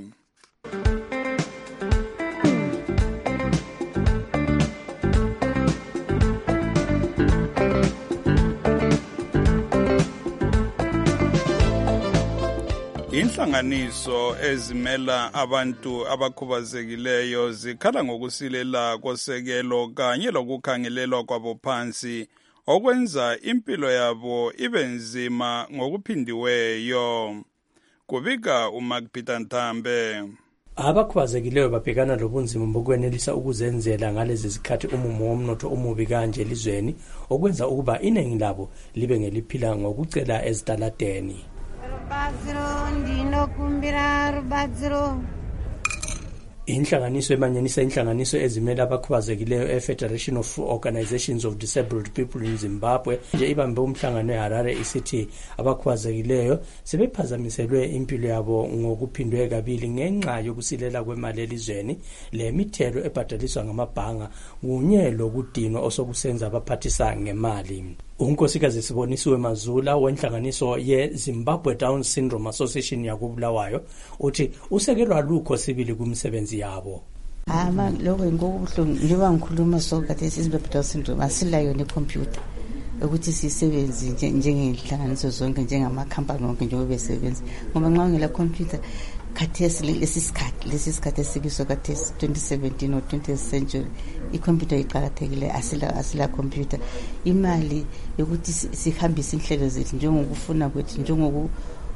Inhlanganiso ezimela abantu abakhubazekileyo zikhala ngokusilela kosekelo kanye lokukhangelelwa kwabo phansi okwenza impilo yabo ibe nzima ngokuphindiweyo. Kubika uMark Peter Ntambe. Abakhubazekileyo babhekana lobunzima bokwenelisa ukuzenzela ngalezi zikhathi umumo womnotho omubi kanje elizweni okwenza ukuba iningi labo libe ngeliphila ngokucela ezitaladeni. Inhlanganiso emanyanisa inhlanganiso ezimela abakhubazekileyo eFederation of Organizations of Disabled People in Zimbabwe nje ibambe umhlangano eHarare isithi abakhubazekileyo sebephazamiselwe impilo yabo ngokuphindwe kabili ngenxa yokusilela kwemali elizweni lemithelo ebhadaliswa ngamabhanga kunye lokudinwa osokusenza abaphathisa ngemali. Unkosikazi Sibonisiwe Mazula wenhlanganiso ye-Zimbabwe Down Syndrome Association yakubulawayo uthi usekelwa lukho sibili kumsebenzi yabo. Lokho ngokubuhlungu njengoba ngikhuluma kade Zimbabwe Down Syndrome asilayo necomputer ukuthi sisebenze njengenhlanganiso zonke njengamakhampani wonke njengoba besebenza ngoba nxa ngela computer khathesi lesi sikhathi esikiso khathesi 2017 or 20th century icomputer iqhakathekile asila computer imali yokuthi sihambise inhlelo zethu njengokufuna kwethu njengoku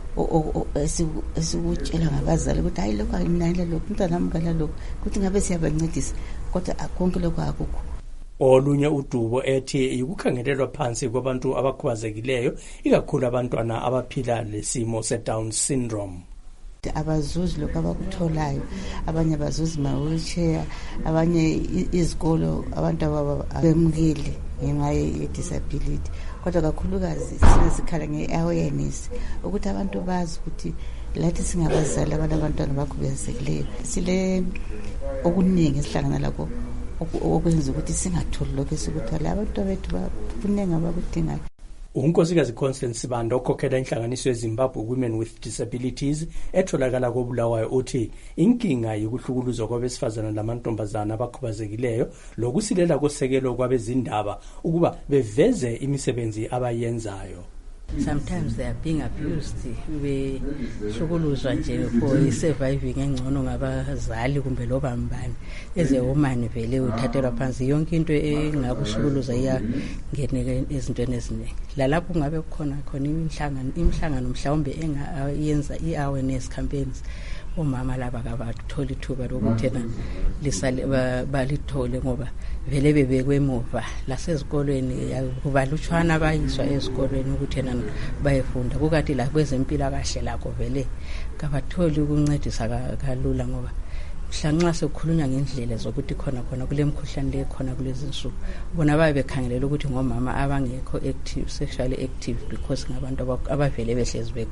esikutshela ngabazali ukuthi hayi lokho ayimnayile lokho umntwana ngala lokho ukuthi ngabe siyabancedisa kodwa konke lokho akukho. Olunye udubo ethi ukukhangelelwa phansi kwabantu abakhubazekileyo ikakhulu abantwana abaphila lesimo se-Down syndrome. Abazuzi lokho abakutholayo abanye abazuzi ma-wheelchair abanye izikolo abantu abemukeli ngenxa ye-disability kodwa kakhulukazi sinezikhala nge-awareness ukuthi abantu bazi ukuthi lathi singabazali abantwana abakhubazekileyo sile okuningi esihlangana lakho okwenza ukuthi singatholi lokho esikuthola abantu bethu bakuningi abakudingayo. Unkosikazi Constance Sibanda okhokhela inhlanganiso yeZimbabwe Women with Disabilities etholakala koBulawayo uthi inkinga yokuhlukuluzwa kwabesifazana lamantombazana abakhubazekileyo lokusilela kosekelo kwabezindaba ukuba beveze imisebenzi abayenzayo. Sometimes they are being abused behlukuluzwa nje for surviving engcono ngabazali kumbe loba mbani as a woman vele uthathelwa phansi yonke into engakuhlukuluza iyangene ezintweni eziningi lalapho kungabe khona imihlangano mhlawumbe engayenza i-awareness campaigns omama laba kabathola ithuba lokuthena lisale balithole ngoba vele bebekwe emuva lasezikolweni kubalutshwana abayiswa ezikolweni ukuthena bayefunda kukathi la kwezempilakahle lakho vele kabatholi ukuncedisa kalula ngoba mhlanxa sekukhulunywa ngendlela zokuthi khona kule mkhuhlane le khona kulezi nsuku bona babe bekhangelela ukuthi ngomama abangekho active sexually active because ngabantu abavele behlezi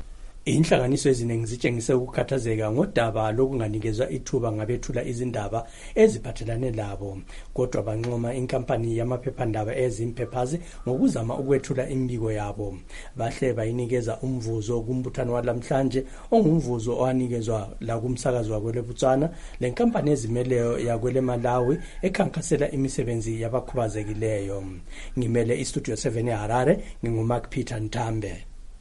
Inhlanganiso eziningi zitshengise ukukhathazeka ngodaba lokunganikezwa ithuba ngabethula izindaba eziphathelane labo, kodwa banqoma inkampani yamaphephandaba ezimpepers ngokuzama ukwethula imbiko yabo. Bahle bayinikeza umvuzo kumbuthano walamhlanje ongumvuzo owanikezwa la kumsakazo wakwele Botswana, le nkampani ezimeleyo yakwele Malawi ekhankasela imisebenzi yabakhubazekileyo. Ngimele iStudio 7 eHarare, nginguMark Peter Ntambe.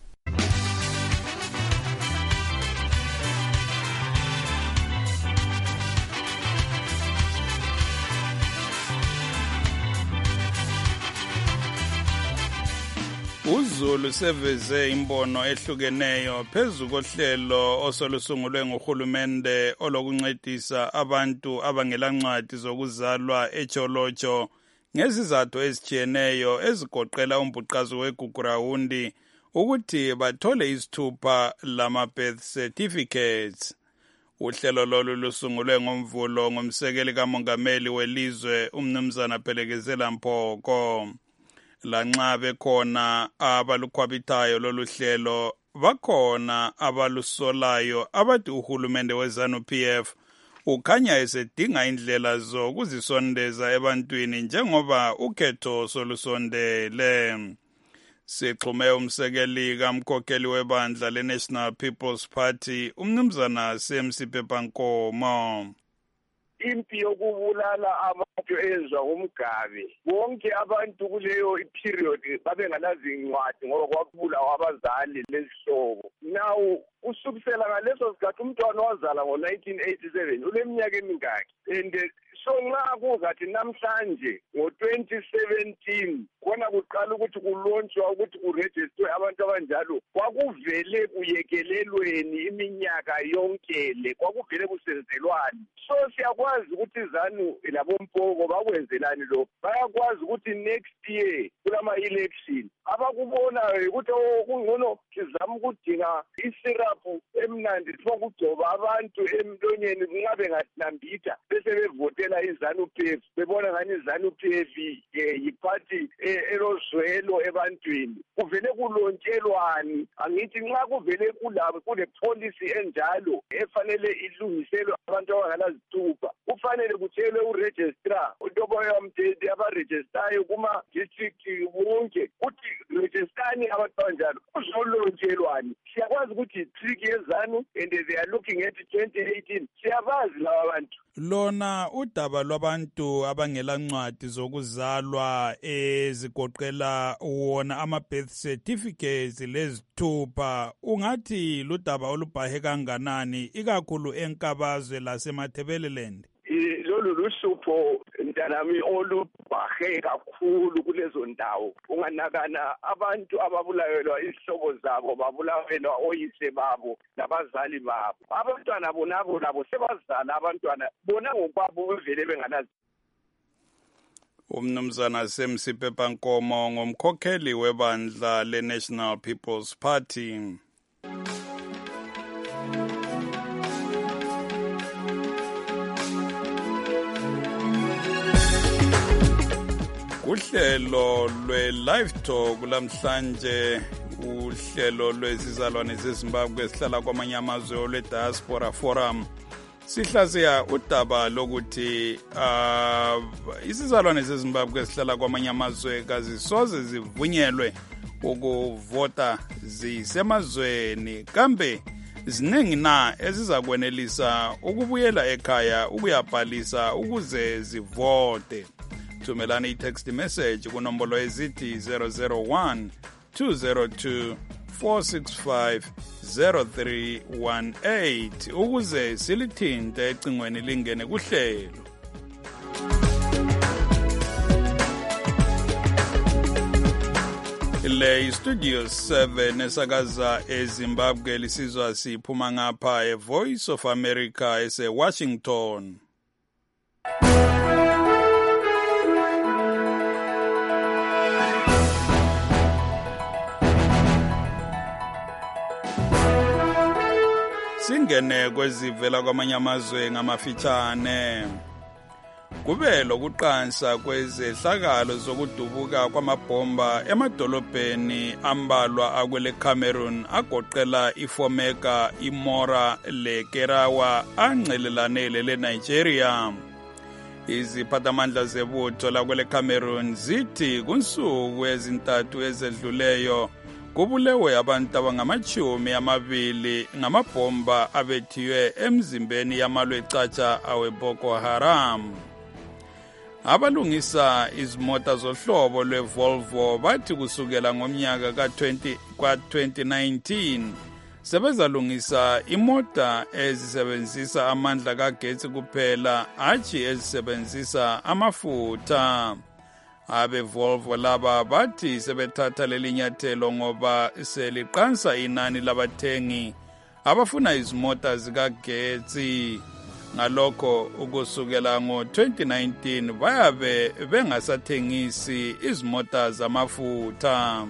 uZulu seveze imbono ehlukeneyo phezu kohlelo osolusungulwe nguhulumende olokuncedisa abantu abangelancwadi zokuzalwa eCholocho ngezizathu ezitshiyeneyo ezigoqela umbhuqazo weGugurawundi ukuthi bathole isithupha lama-birth certificates. Uhlelo lolu lusungulwe ngoMvulo ngumsekeli kamongameli welizwe uMnumzana Phelekezela Mphoko. Lanxa bekhona abalukhwabithayo lolu hlelo, bakhona abalusolayo abathi uhulumende weZANU-PF ukhanya esedinga indlela zokuzisondeza ebantwini njengoba ukhetho solusondele. Sixhume umsekeli kamkhokheli webandla leNational People's Party uMnumzana Semsiphepha Nkomo. Impi yokubulala abantu ezwa umgabe bonke abantu kuleyo period babenganazincwadi ngoba kwakubulawa abazali lesihlobo. Now usukusela ngaleso sikhathi umntwana wazala ngo-1987 uleminyaka emingaki, and so nxa kuzathi namhlanje ngo-2017 khona kuqala ukuthi kulonjwa ukuthi kurejistwe abantu abanjalo, kwakuvele kuyekelelweni iminyaka yonke le, kwakuvele kusenzelwani. So siyakwazi ukuthi ZANU laboMpoko bakwenzelani lo, bayakwazi ukuthi next year kulama-election abakubonayo ukuthi kungcono sizama ukudinga isirapu emnandi sokugcoba abantu emlonyeni kungabe ngasinambitha bese bevotela iZANU-PF bebona ngani iZANU-PF yiphathi elozwelo ebantwini. Kuvele kulontshelwani, angithi nxa kuvele kune-policy enjalo efanele ilungiselwe abantu abanganazithupha, kufanele kutshelwe uregistrar uNtoboyamthethe abarejistayo kuma-district wonke ukuthi rejistani abantu abanjalo, kuzolontshelwani. Siyakwazi ukuthi trick yeZANU and they are looking at 2018, siyabazi laba bantu. Lona udaba lwabantu abangela ncwadi zokuzalwa ezigoqela wona ama-birth certificates lezithupha, ungathi ludaba olubhahe kanganani ikakhulu enkabazwe lasemathebeleland? Lolu luhlupho mntanami olubhahe kakhulu kulezo ndawo. Unganakana abantu ababulalelwa izihlobo zabo, babulawelwa oyise babo nabazali babo. Abantwana bonabo labo sebazala abantwana bona ngokwabo bevele benganazi. Umnumzana Semsiphepha Nkomo ngumkhokheli webandla leNational People's Party. Uhlelo lwe-Live Talk lamhlanje, uhlelo lwezizalwane zeZimbabwe esihlala kwamanye amazwe olwe-Diaspora Forum, sihlaziya udaba lokuthi izizalwane zeZimbabwe esihlala kwamanye amazwe kazisoze zivunyelwe ukuvota zisemazweni, kambe ziningi na ezizakwenelisa ukubuyela ekhaya ukuyabhalisa ukuze zivote. Thumelani i-text message kunombolo ezithi 001 202 465 0318 ukuze silithinte ecingweni lingene kuhlelo. Le Studio 7 esakaza eZimbabwe lisizwa siphuma ngapha eVoice of America ese-Washington. Singene kwezivela kwamanye amazwe ngamafitshane. kube lokuqansa kwezehlakalo zokudubuka kwamabhomba emadolobheni ambalwa akwele Cameroon agoqela iFomeka, iMora leKerawa angcelelane leNigeria. Iziphathamandla zebutho lakwele Cameroon zithi kunsuku ezintathu ezedluleyo kubulewe abantu abangama-20 ngamabhomba abethiwe emzimbeni yamalwe ecatsha awe Boko Haram. Abalungisa izimota zohlobo lwe-Volvo bathi kusukela ngomnyaka ka-2019 sebezalungisa imota ezisebenzisa amandla kagetsi kuphela hatshi ezisebenzisa amafutha. Abe-Volvo laba bathi sebethatha leli nyathelo ngoba seliqansa inani labathengi abafuna izimota zikagetsi. Ngalokho ukusukela ngo-2019 bayabe bengasathengisi izimota zamafutha.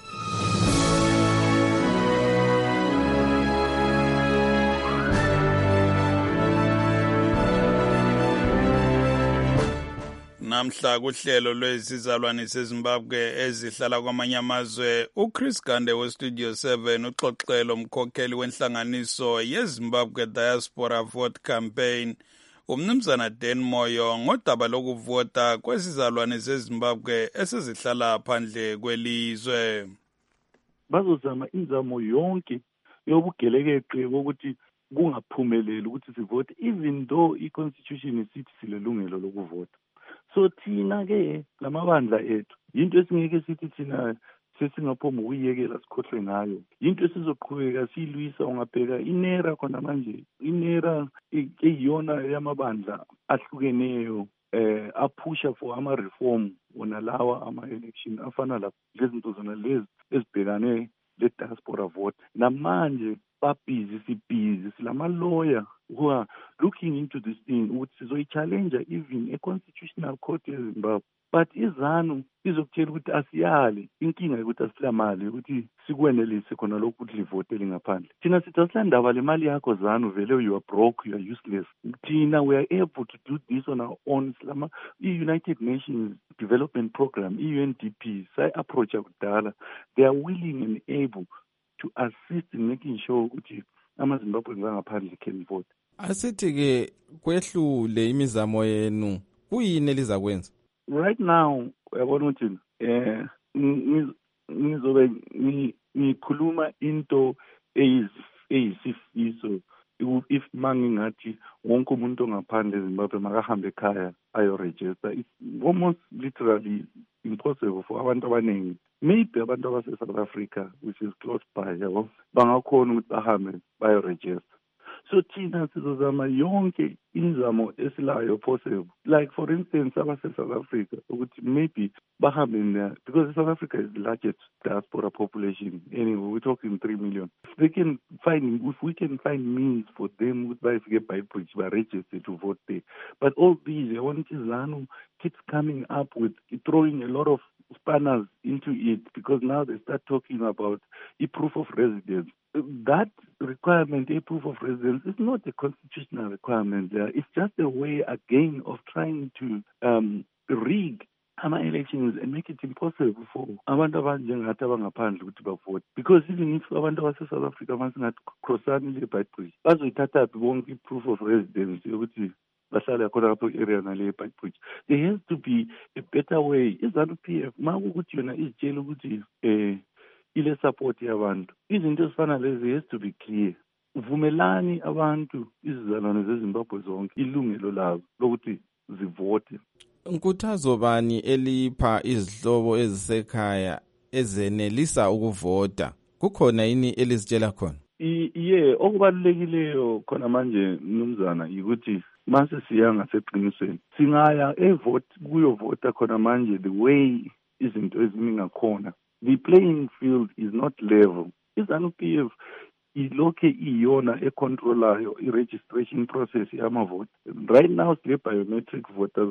Namhla kuhlelo lwezizalwane zeZimbabwe ezihlala kwamanye amazwe, uChris Gande weStudio 7 uxoxelo umkhokheli wenhlanganiso yeZimbabwe Diaspora Vote Campaign, umnumzana Dan Moyo, ngodaba lokuvota kwezizalwane zeZimbabwe esezihlala phandle kwelizwe. Bazozama inzamo yonke yobugelekeqe bokuthi kungaphumeleli ukuthi sivote, even though i-constitution isithi silelungelo lokuvota. So thina ke lamabandla ethu into esingeke sithi thina sesingaphomba ukuyekela sikhohlwe ngayo, into esizoqhubeka siyilwisa. Ungabheka inera khona manje, inera eyiyona yamabandla ahlukeneyo aphusha for ama-reform wona lawa ama-election afana lezinto zona lezi ezibhekane le-diaspora vote. Namanje sibhizi silama-lawyer who are looking into this thing ukuthi sizoyi-challenge even a-constitutional court yeZimbabwe. But izanu izokutshela ukuthi asiyali, inkinga yokuthi asila mali ukuthi sikwenelise khona lokhu ukuthi livotele ngaphandle. Thina sithi asilandaba le mali yakho zanu, vele you are broke, you are useless. Thina we are able to do this on our own. Silama i-United Nations Development Program, i-UNDP, say-approacha kudala. They are willing and able to assist in making sure ukuthi amaZimbabwe ngaphandle can vote. Asithi-ke kwehlule imizamo yenu, kuyini elizakwenza? Right now uyabona ukuthi ngizobe ngikhuluma into eyisifiso, if mangingathi wonke umuntu ongaphandle eZimbabwe makahambe ekhaya ayo-register. It's almost literally impossible for abantu abaningi. Maybe abantu abase-South Africa, which is close by, yabo, bangakhona ukuthi bahambe bayo-register. So thina sizozama yonke inzamo esilayo possible. Like for instance, abase-South Africa, ukuthi maybe bahambe in there, because South Africa is the largest diaspora population. Anyway, we're talking 3 million. If we can find means for them with by bridge, by register to vote there. But all these, I want ZANU keeps coming up with throwing a lot of spanners into it, because now they start talking about a proof of residence. That requirement, a proof of residence, is not a constitutional requirement there. It's just a way, again, of trying to rig ama-elections and make it impossible for abantu abanjengathi abangaphandle ukuthi bavote. Because even if abantu base-South Africa masingathi crossani le-Beit Bridge, bazoyithathaphi bonke i-proof of residence yokuthi bahlala khona lapho area nale Beit Bridge. There has to be a better way. iZANU-PF makukuthi yona izitshela ukuthi ile support yabantu, izinto ezifana lezi has to be clear. Vumelani abantu izizalwane zeZimbabwe zonke ilungelo labo lokuthi zivote. Nkuthazo bani elipha izihlobo ezisekhaya ezenelisa ukuvota? Kukhona yini elizitshela khona? Okubalulekileyo khona manje mnumzana ukuthi mase siya ngaseqinisweni singaya kuyovota khona manje the way izinto eziningi ngakhona. The playing field is not level. iZANU-PF ilokhe iyona econtrolayo i-registration process yamavote. Right now sile biometric voters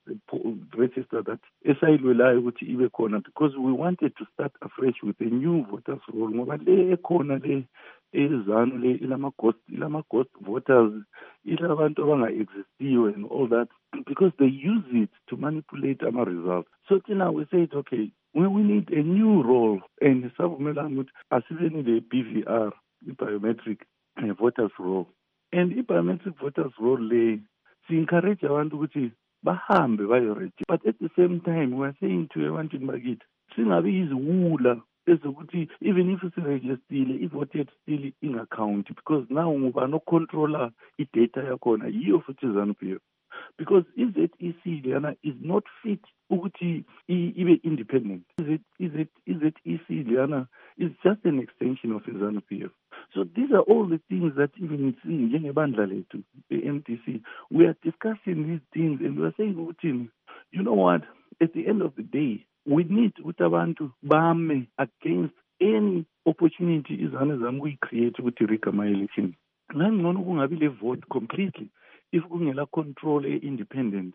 register that esayilwelayo ukuthi ibe khona, because we wanted to start afresh with a new voters roll. Ngoba le ekhona le ezanu le ilama-ghost voters, ilabantu abanga-existiwe and all that, because they use it to manipulate ama-results. So now we said, okay, we need a new role, and savumelana ukuthi asibe le BVR, i-biometric voters role. And i-biometric voters role le, si-encourage abantu ukuthi bahambe bayo-register. But at the same time, we are saying to ebantwini bakithi, singabi iziwula ezokuthi even if sirejistile, i-voted still ingacounti, because now ngubani ocontroller i-data yakhona yiyo futhi ZANU-PF. Because i-ZEC lana is not fit ukuthi ibe independent. i-ZEC lana is just an extension of ZANU-PF. So these are all the things that even njengebandla lethu, the MDC, we are discussing these things and we are saying ukuthi, you know what, at the end of the day, we need ukuthi abantu bame against any opportunity izana zami kuyi-create ukuthi riga ama-election. Ngangcono kungabi le vote completely if kungela control e-independent.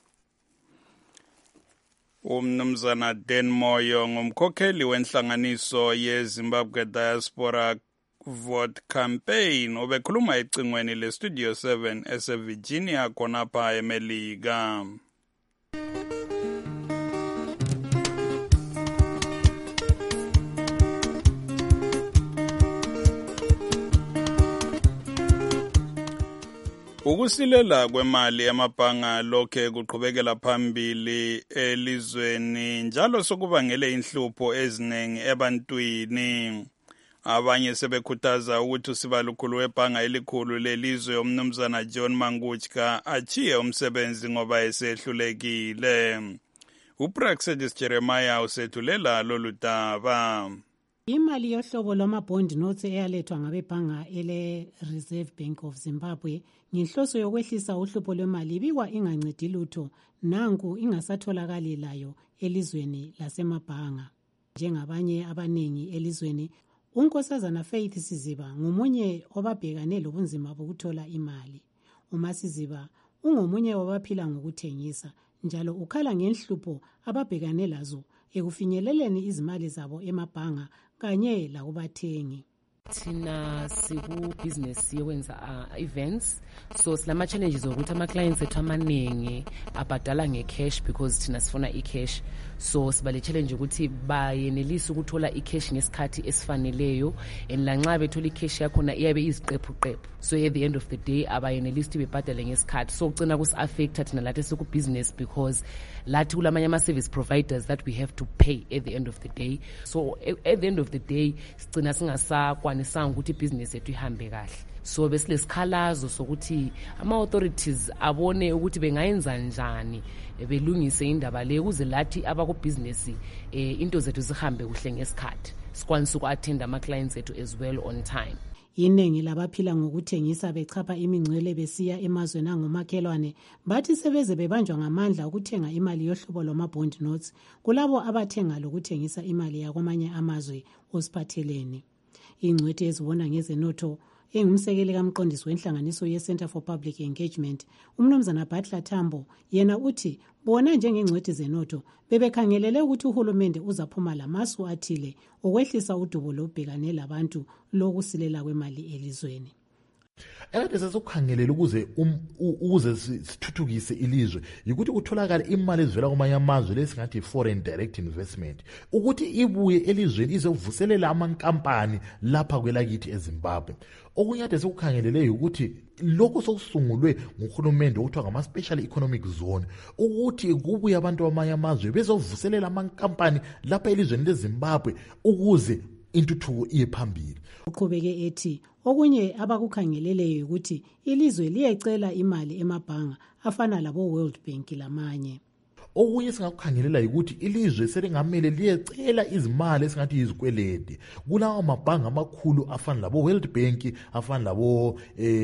Umnumzana Dan Moyo ngumkhokheli wenhlanganiso yeZimbabwe Diaspora Vote Campaign obekhuluma ecingweni leStudio 7 eseVirginia khonapha eMelika. Ukusilela kwemali yamabhanga lokhe kuqhubekela phambili elizweni njalo sokubangele inhlupho eziningi ebantwini. Abanye sebekhuthaza ukuthi usibalukhulu webhanga elikhulu lelizwe umnumzana John Manguchka achiye umsebenzi ngoba esehlulekile. uPraxedis Jeremiah usethulela lolu daba. Imali yohlobo lwama-bond notes eyalethwa ngabebhanga ele-Reserve Bank of Zimbabwe ngenhloso yokwehlisa uhlupho lwemali ibikwa ingancedi lutho nanku ingasatholakali layo elizweni lasemabhanga. Njengabanye abaningi elizweni, uNkosazana Faith Siziba ngomunye wababhekane lobunzima bokuthola imali. uMasiziba ungomunye wabaphila ngokuthengisa njalo ukhala ngenhlupho ababhekane lazo ekufinyeleleni izimali zabo emabhanga kanye lakubathengi. Thina siku-business yokwenza events, so silama-challenges ukuthi ama-clients ethu amaningi abhadala nge-cash because thina sifuna i-cash. So siba le-challenge ukuthi bayenelise ukuthola i-cash ngesikhathi esifaneleyo and lanxa bethola i-cash yakhona iyabe iziqephu-qephu. So at the end of the day abayenelise ukuthi bebhadale ngesikhathi. So kugcina kusi-affecta thina lathi siku-business because lathi kulamanye ama-service providers that we have to pay at the end of the day. So at the end of the day sigcina singasakwanisanga ukuthi ibhizinesi yethu ihambe kahle. So besilesikhalazo sokuthi ama-authorities abone ukuthi bengayenza njani belungise indaba le ukuze lathi abakubhizinesi into zethu zihambe kuhle ngesikhathi sikwanise uku-attenda ama-clients ethu as well on time. Iningi labaphila ngokuthengisa bechapha imingcwele besiya emazweni angomakhelwane bathi sebeze bebanjwa ngamandla ukuthenga imali yohlobo lwama-bond notes kulabo abathenga lokuthengisa imali yakwamanye amazwe osiphatheleni. Ingcwethi ezibona ngezenotho engumsekeli kamqondisi wenhlanganiso ye-Center for Public Engagement, umnumzana Butler Tambo, yena uthi bona njengengcwethi zenotho bebekhangelele ukuthi uhulumende uzaphuma lamasu athile okwehlisa udubo lobhekane labantu lokusilela kwemali elizweni. Ekade sesokukhangelela ukuze sithuthukise ilizwe yikuthi kutholakala imali ezivela kwamanye amazwe lesingathi foreign direct investment ukuthi ibuye elizweni izovuselela amankampani lapha kwelakithi eZimbabwe. Okunye ade sekukhangelele ukuthi lokho sokusungulwe nguhulumende okuthiwa ngama-special economic zone ukuthi kubuye abantu bamanye amazwe bezovuselela amankampani lapha elizweni leZimbabwe ukuze intuthuko iye phambili. Uqhubeke ethi okunye abakukhangeleleyo ukuthi ilizwe liyecela imali emabhanga afana labo World Bank lamanye. Okunye singakukhangelela ukuthi ilizwe selingamele liyecela izimali esingathi izikwelede kulawo mabhanga amakhulu afana labo World Bank, afana labo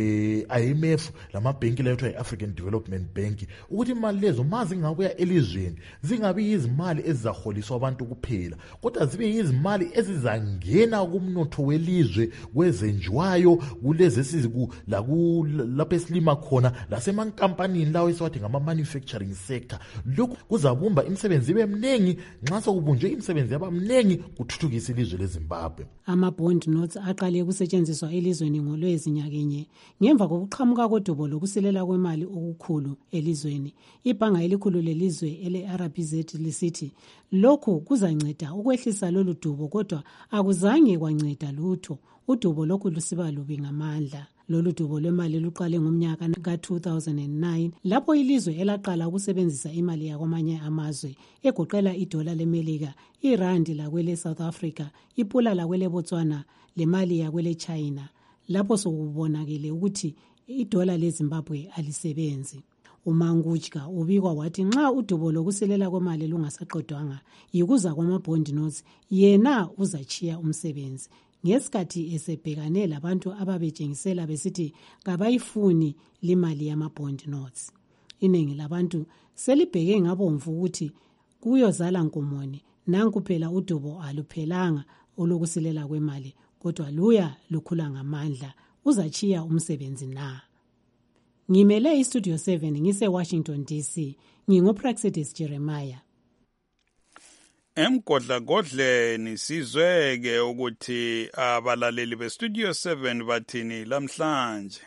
IMF, lamabhenki layo kuthiwa i-African Development Bank, ukuthi imali lezo mazi ngabuya elizweni zingabi izimali ezizaholiswa abantu kuphela kodwa zibe izimali ezizangena kumnotho welizwe kwezenjwayo kulezi lapho esilima khona lasemankampanini lawo esiwathi ngama-manufacturing sector. Lokhu kuzabumba imisebenzi ibe mningi, nxa sokubunjwe imisebenzi yaba mningi kuthuthukisa ilizwe leZimbabwe. Ama-bond notes aqale ukusetshenziswa elizweni ngolwezi nyakenye ngemva kokuqhamuka kodubo lokusilela kwemali okukhulu elizweni. Ibhanga elikhulu lelizwe ele-RBZ lisithi lokhu kuzanceda ukwehlisa lolu dubo, kodwa akuzange kwanceda lutho. Udubo lokhu lusiba lubi ngamandla. Lolu dubo lwemali luqale ngomnyaka ka-2009 lapho ilizwe elaqala ukusebenzisa imali yakwamanye amazwe egoqela idola leMelika, irandi lakwele South Africa, ipula lakwele Botswana lemali yakwele China. Lapho sokubonakele ukuthi idola leZimbabwe alisebenzi. uMangujka ubikwa wathi nxa udubo lokuselela kwemali lungasaqedwanga yikuza kwama-bond notes yena uzachiya umsebenzi. Ngesikhathi esebhekane labantu ababetshengisela besithi kabayifuni limali yama-bond notes. Iningi labantu selibheke ngabomvu ukuthi kuyozala nkomoni, nanku phela udubo aluphelanga olokusilela kwemali, kodwa luya lukhula ngamandla, uzachiya umsebenzi na. Ngimele iStudio 7 ngise-Washington DC, nginguPraxidis Jeremiah. Emgodlagodleni sizweke ukuthi abalaleli beStudio 7 bathini lamhlanje.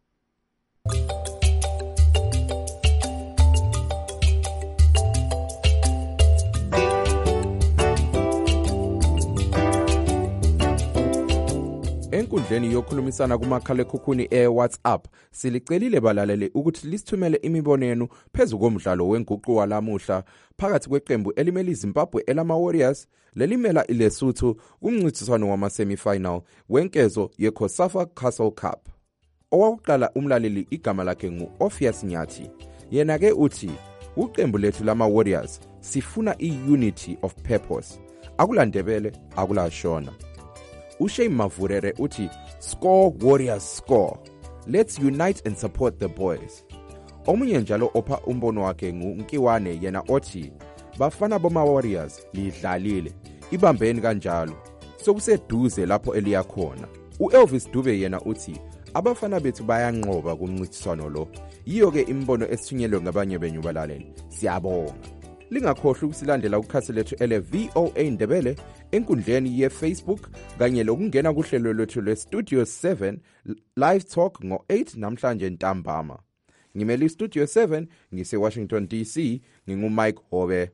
Enkundleni yokukhulumisana kumakhalekhukhwini e-WhatsApp silicelile balaleli ukuthi lisithumele imibono yenu phezu komdlalo wenguqu walamuhla phakathi kweqembu elimele iZimbabwe elama-Warriors lelimela iLesotho kumncintiswano wama-semifinal wenkezo ye-COSAFA Castle Cup. Owakuqala umlaleli igama lakhe ngu-Ophias Nyathi. Yena-ke uthi uqembu lethu lama-Warriors sifuna i-unity of purpose, akulandebele akulashona. Ushey Mavurere uthi score Warriors score, let's unite and support the boys. Omunye njalo opha umbono wakhe nguNkiwane, yena othi bafana boma Warriors lidlalile, ibambeni kanjalo sokuseduze lapho eliyakhona. uElvis Dube yena uthi abafana bethu bayanqoba kumncintiswano lo, yiyo ke imbono esithunyelwe ngabanye benyu balaleli, siyabonga. Lingakhohlwa ukusilandela ukhathi lethu ele VOA Ndebele enkundleni ye-Facebook kanye lokungena kuhlelo lwethu lwe-Studio 7 Live Talk ngo-8 namhlanje ntambama. Ngimele iStudio 7 ngise-Washington DC, nginguMike Hobe.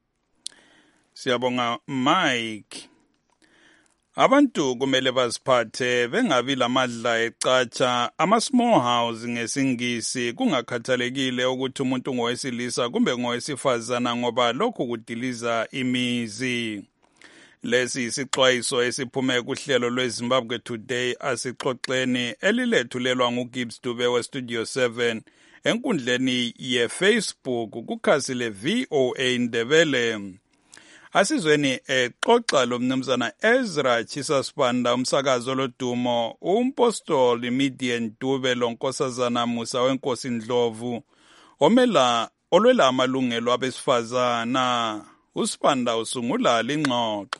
Siyabonga Mike. Abantu kumele baziphathe bengabi lamadla ecatsha ama-small house ngesingisi, kungakhathalekile ukuthi umuntu ngowesilisa kumbe ngowesifazana, ngoba lokhu kudiliza imizi. Lesi isixwayiso esiphume kuhlelo lweZimbabwe Today asixoxeni elilethulelwa nguGibbs Dube weStudio 7 enkundleni ye-Facebook kukhasi le-VOA Ndebele. Asizweni exoxa lo mnumzana Ezra Chisasibanda, umsakazo lodumo, umpostoli Midian Dube lonkosazana Musa wenkosi Ndlovu olwela amalungelo abesifazana. uSibanda usungula lingxoxo.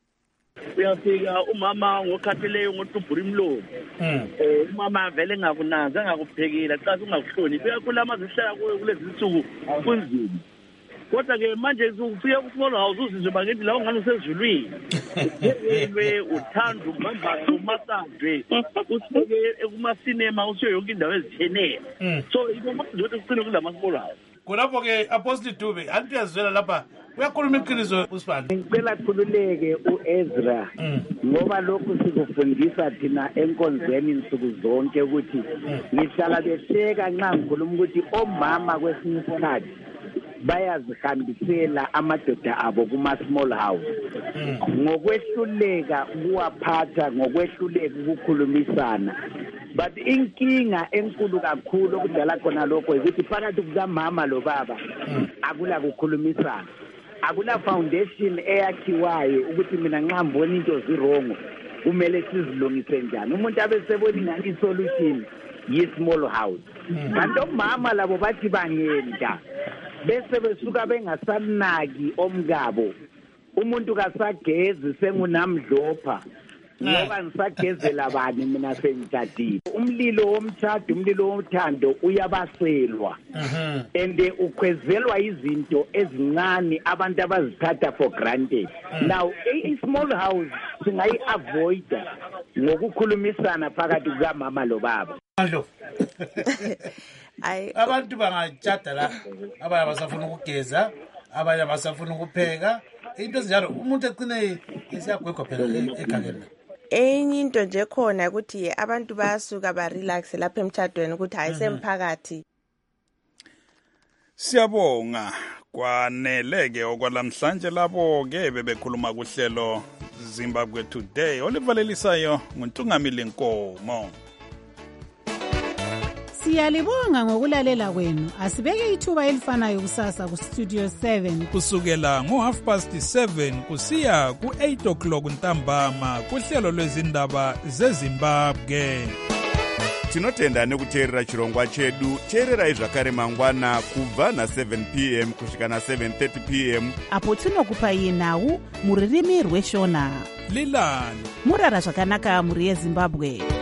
Uyafika umama ngokhathileyo ngotubhura imlomo. Umama vele engakunanza engakuphekile xa ungakuhloni. Kuyakulama zihlala kuyo kulezi insuku kunzima. Kodwa ke manje ufika ku-small house uzizwe bakithi la ungani usezulwini. Uphekwe uthanda umbambazo umasandwe. Usibeke kuma-cinema usiyo yonke indawo ezithenela. So yiko manje ukuthi kucine kulama-small house. Kulapho ke Apostle Dube antu yazwela lapha uyakhuluma iqiniso uSibanda. Ngicela khululeke uEzra ngoba lokhu sikufundisa thina enkonzweni insuku zonke ukuthi ngihlala behleka nxa ngikhuluma ukuthi omama kwesinye isikhathi bayazihambisela amadoda abo kuma-small house ngokwehluleka ukuwaphatha, ngokwehluleka ukukhulumisana. But inkinga enkulu kakhulu okudala khona lokho ukuthi phakathi kukamama lo baba akula kukhulumisana, akula foundation eyakhiwayo ukuthi mina nxa mbona into zirongo kumele sizilungise njani. Umuntu abesebona ingani isolution yi-small house. Kanti omama labo bathi bangenda bese besuka bengasanaki omkabo. Umuntu kasagezi sengunamdlopha ngoba ngisagezela bani mina sengithathile. Umlilo womthatho, umlilo wothando uyabaselwa. And ukhwezelwa izinto ezincane abantu abazithatha for granted. Now a small house singayi-avoida ngokukhulumisana phakathi kukamama lobaba. Abantu bangatshada la, abanye abasafuna ukugeza, abanye abasafuna ukupheka, into ezinjalo umuntu egcine esiyagwegwa phela ekhangela. Enye into nje khona ukuthi abantu bayasuka ba-relax lapha emtshadweni ukuthi ayisemphakathi. Siyabonga kwaneleke okwalamhlanje lapho-ke bebekhuluma kuhlelo Zimbabwe Today olivalelisayo nguNtungamili Nkomo. Siyalibonga ngokulalela kwenu. Asibeke ithuba elifanayo kusasa ku Studio 7 kusukela ngo7:30 kusiya ku8:00 ntambama kuhlelo lwezindaba zeZimbabwe. Tinotenda nekuteerera chirongwa chedu. Teererai zvakare mangwana kubva na7 p.m. kusvika na7:30 p.m. apo tinokupai nhau muririmi rweshona. Lilani murara zvakanaka muri yeZimbabwe.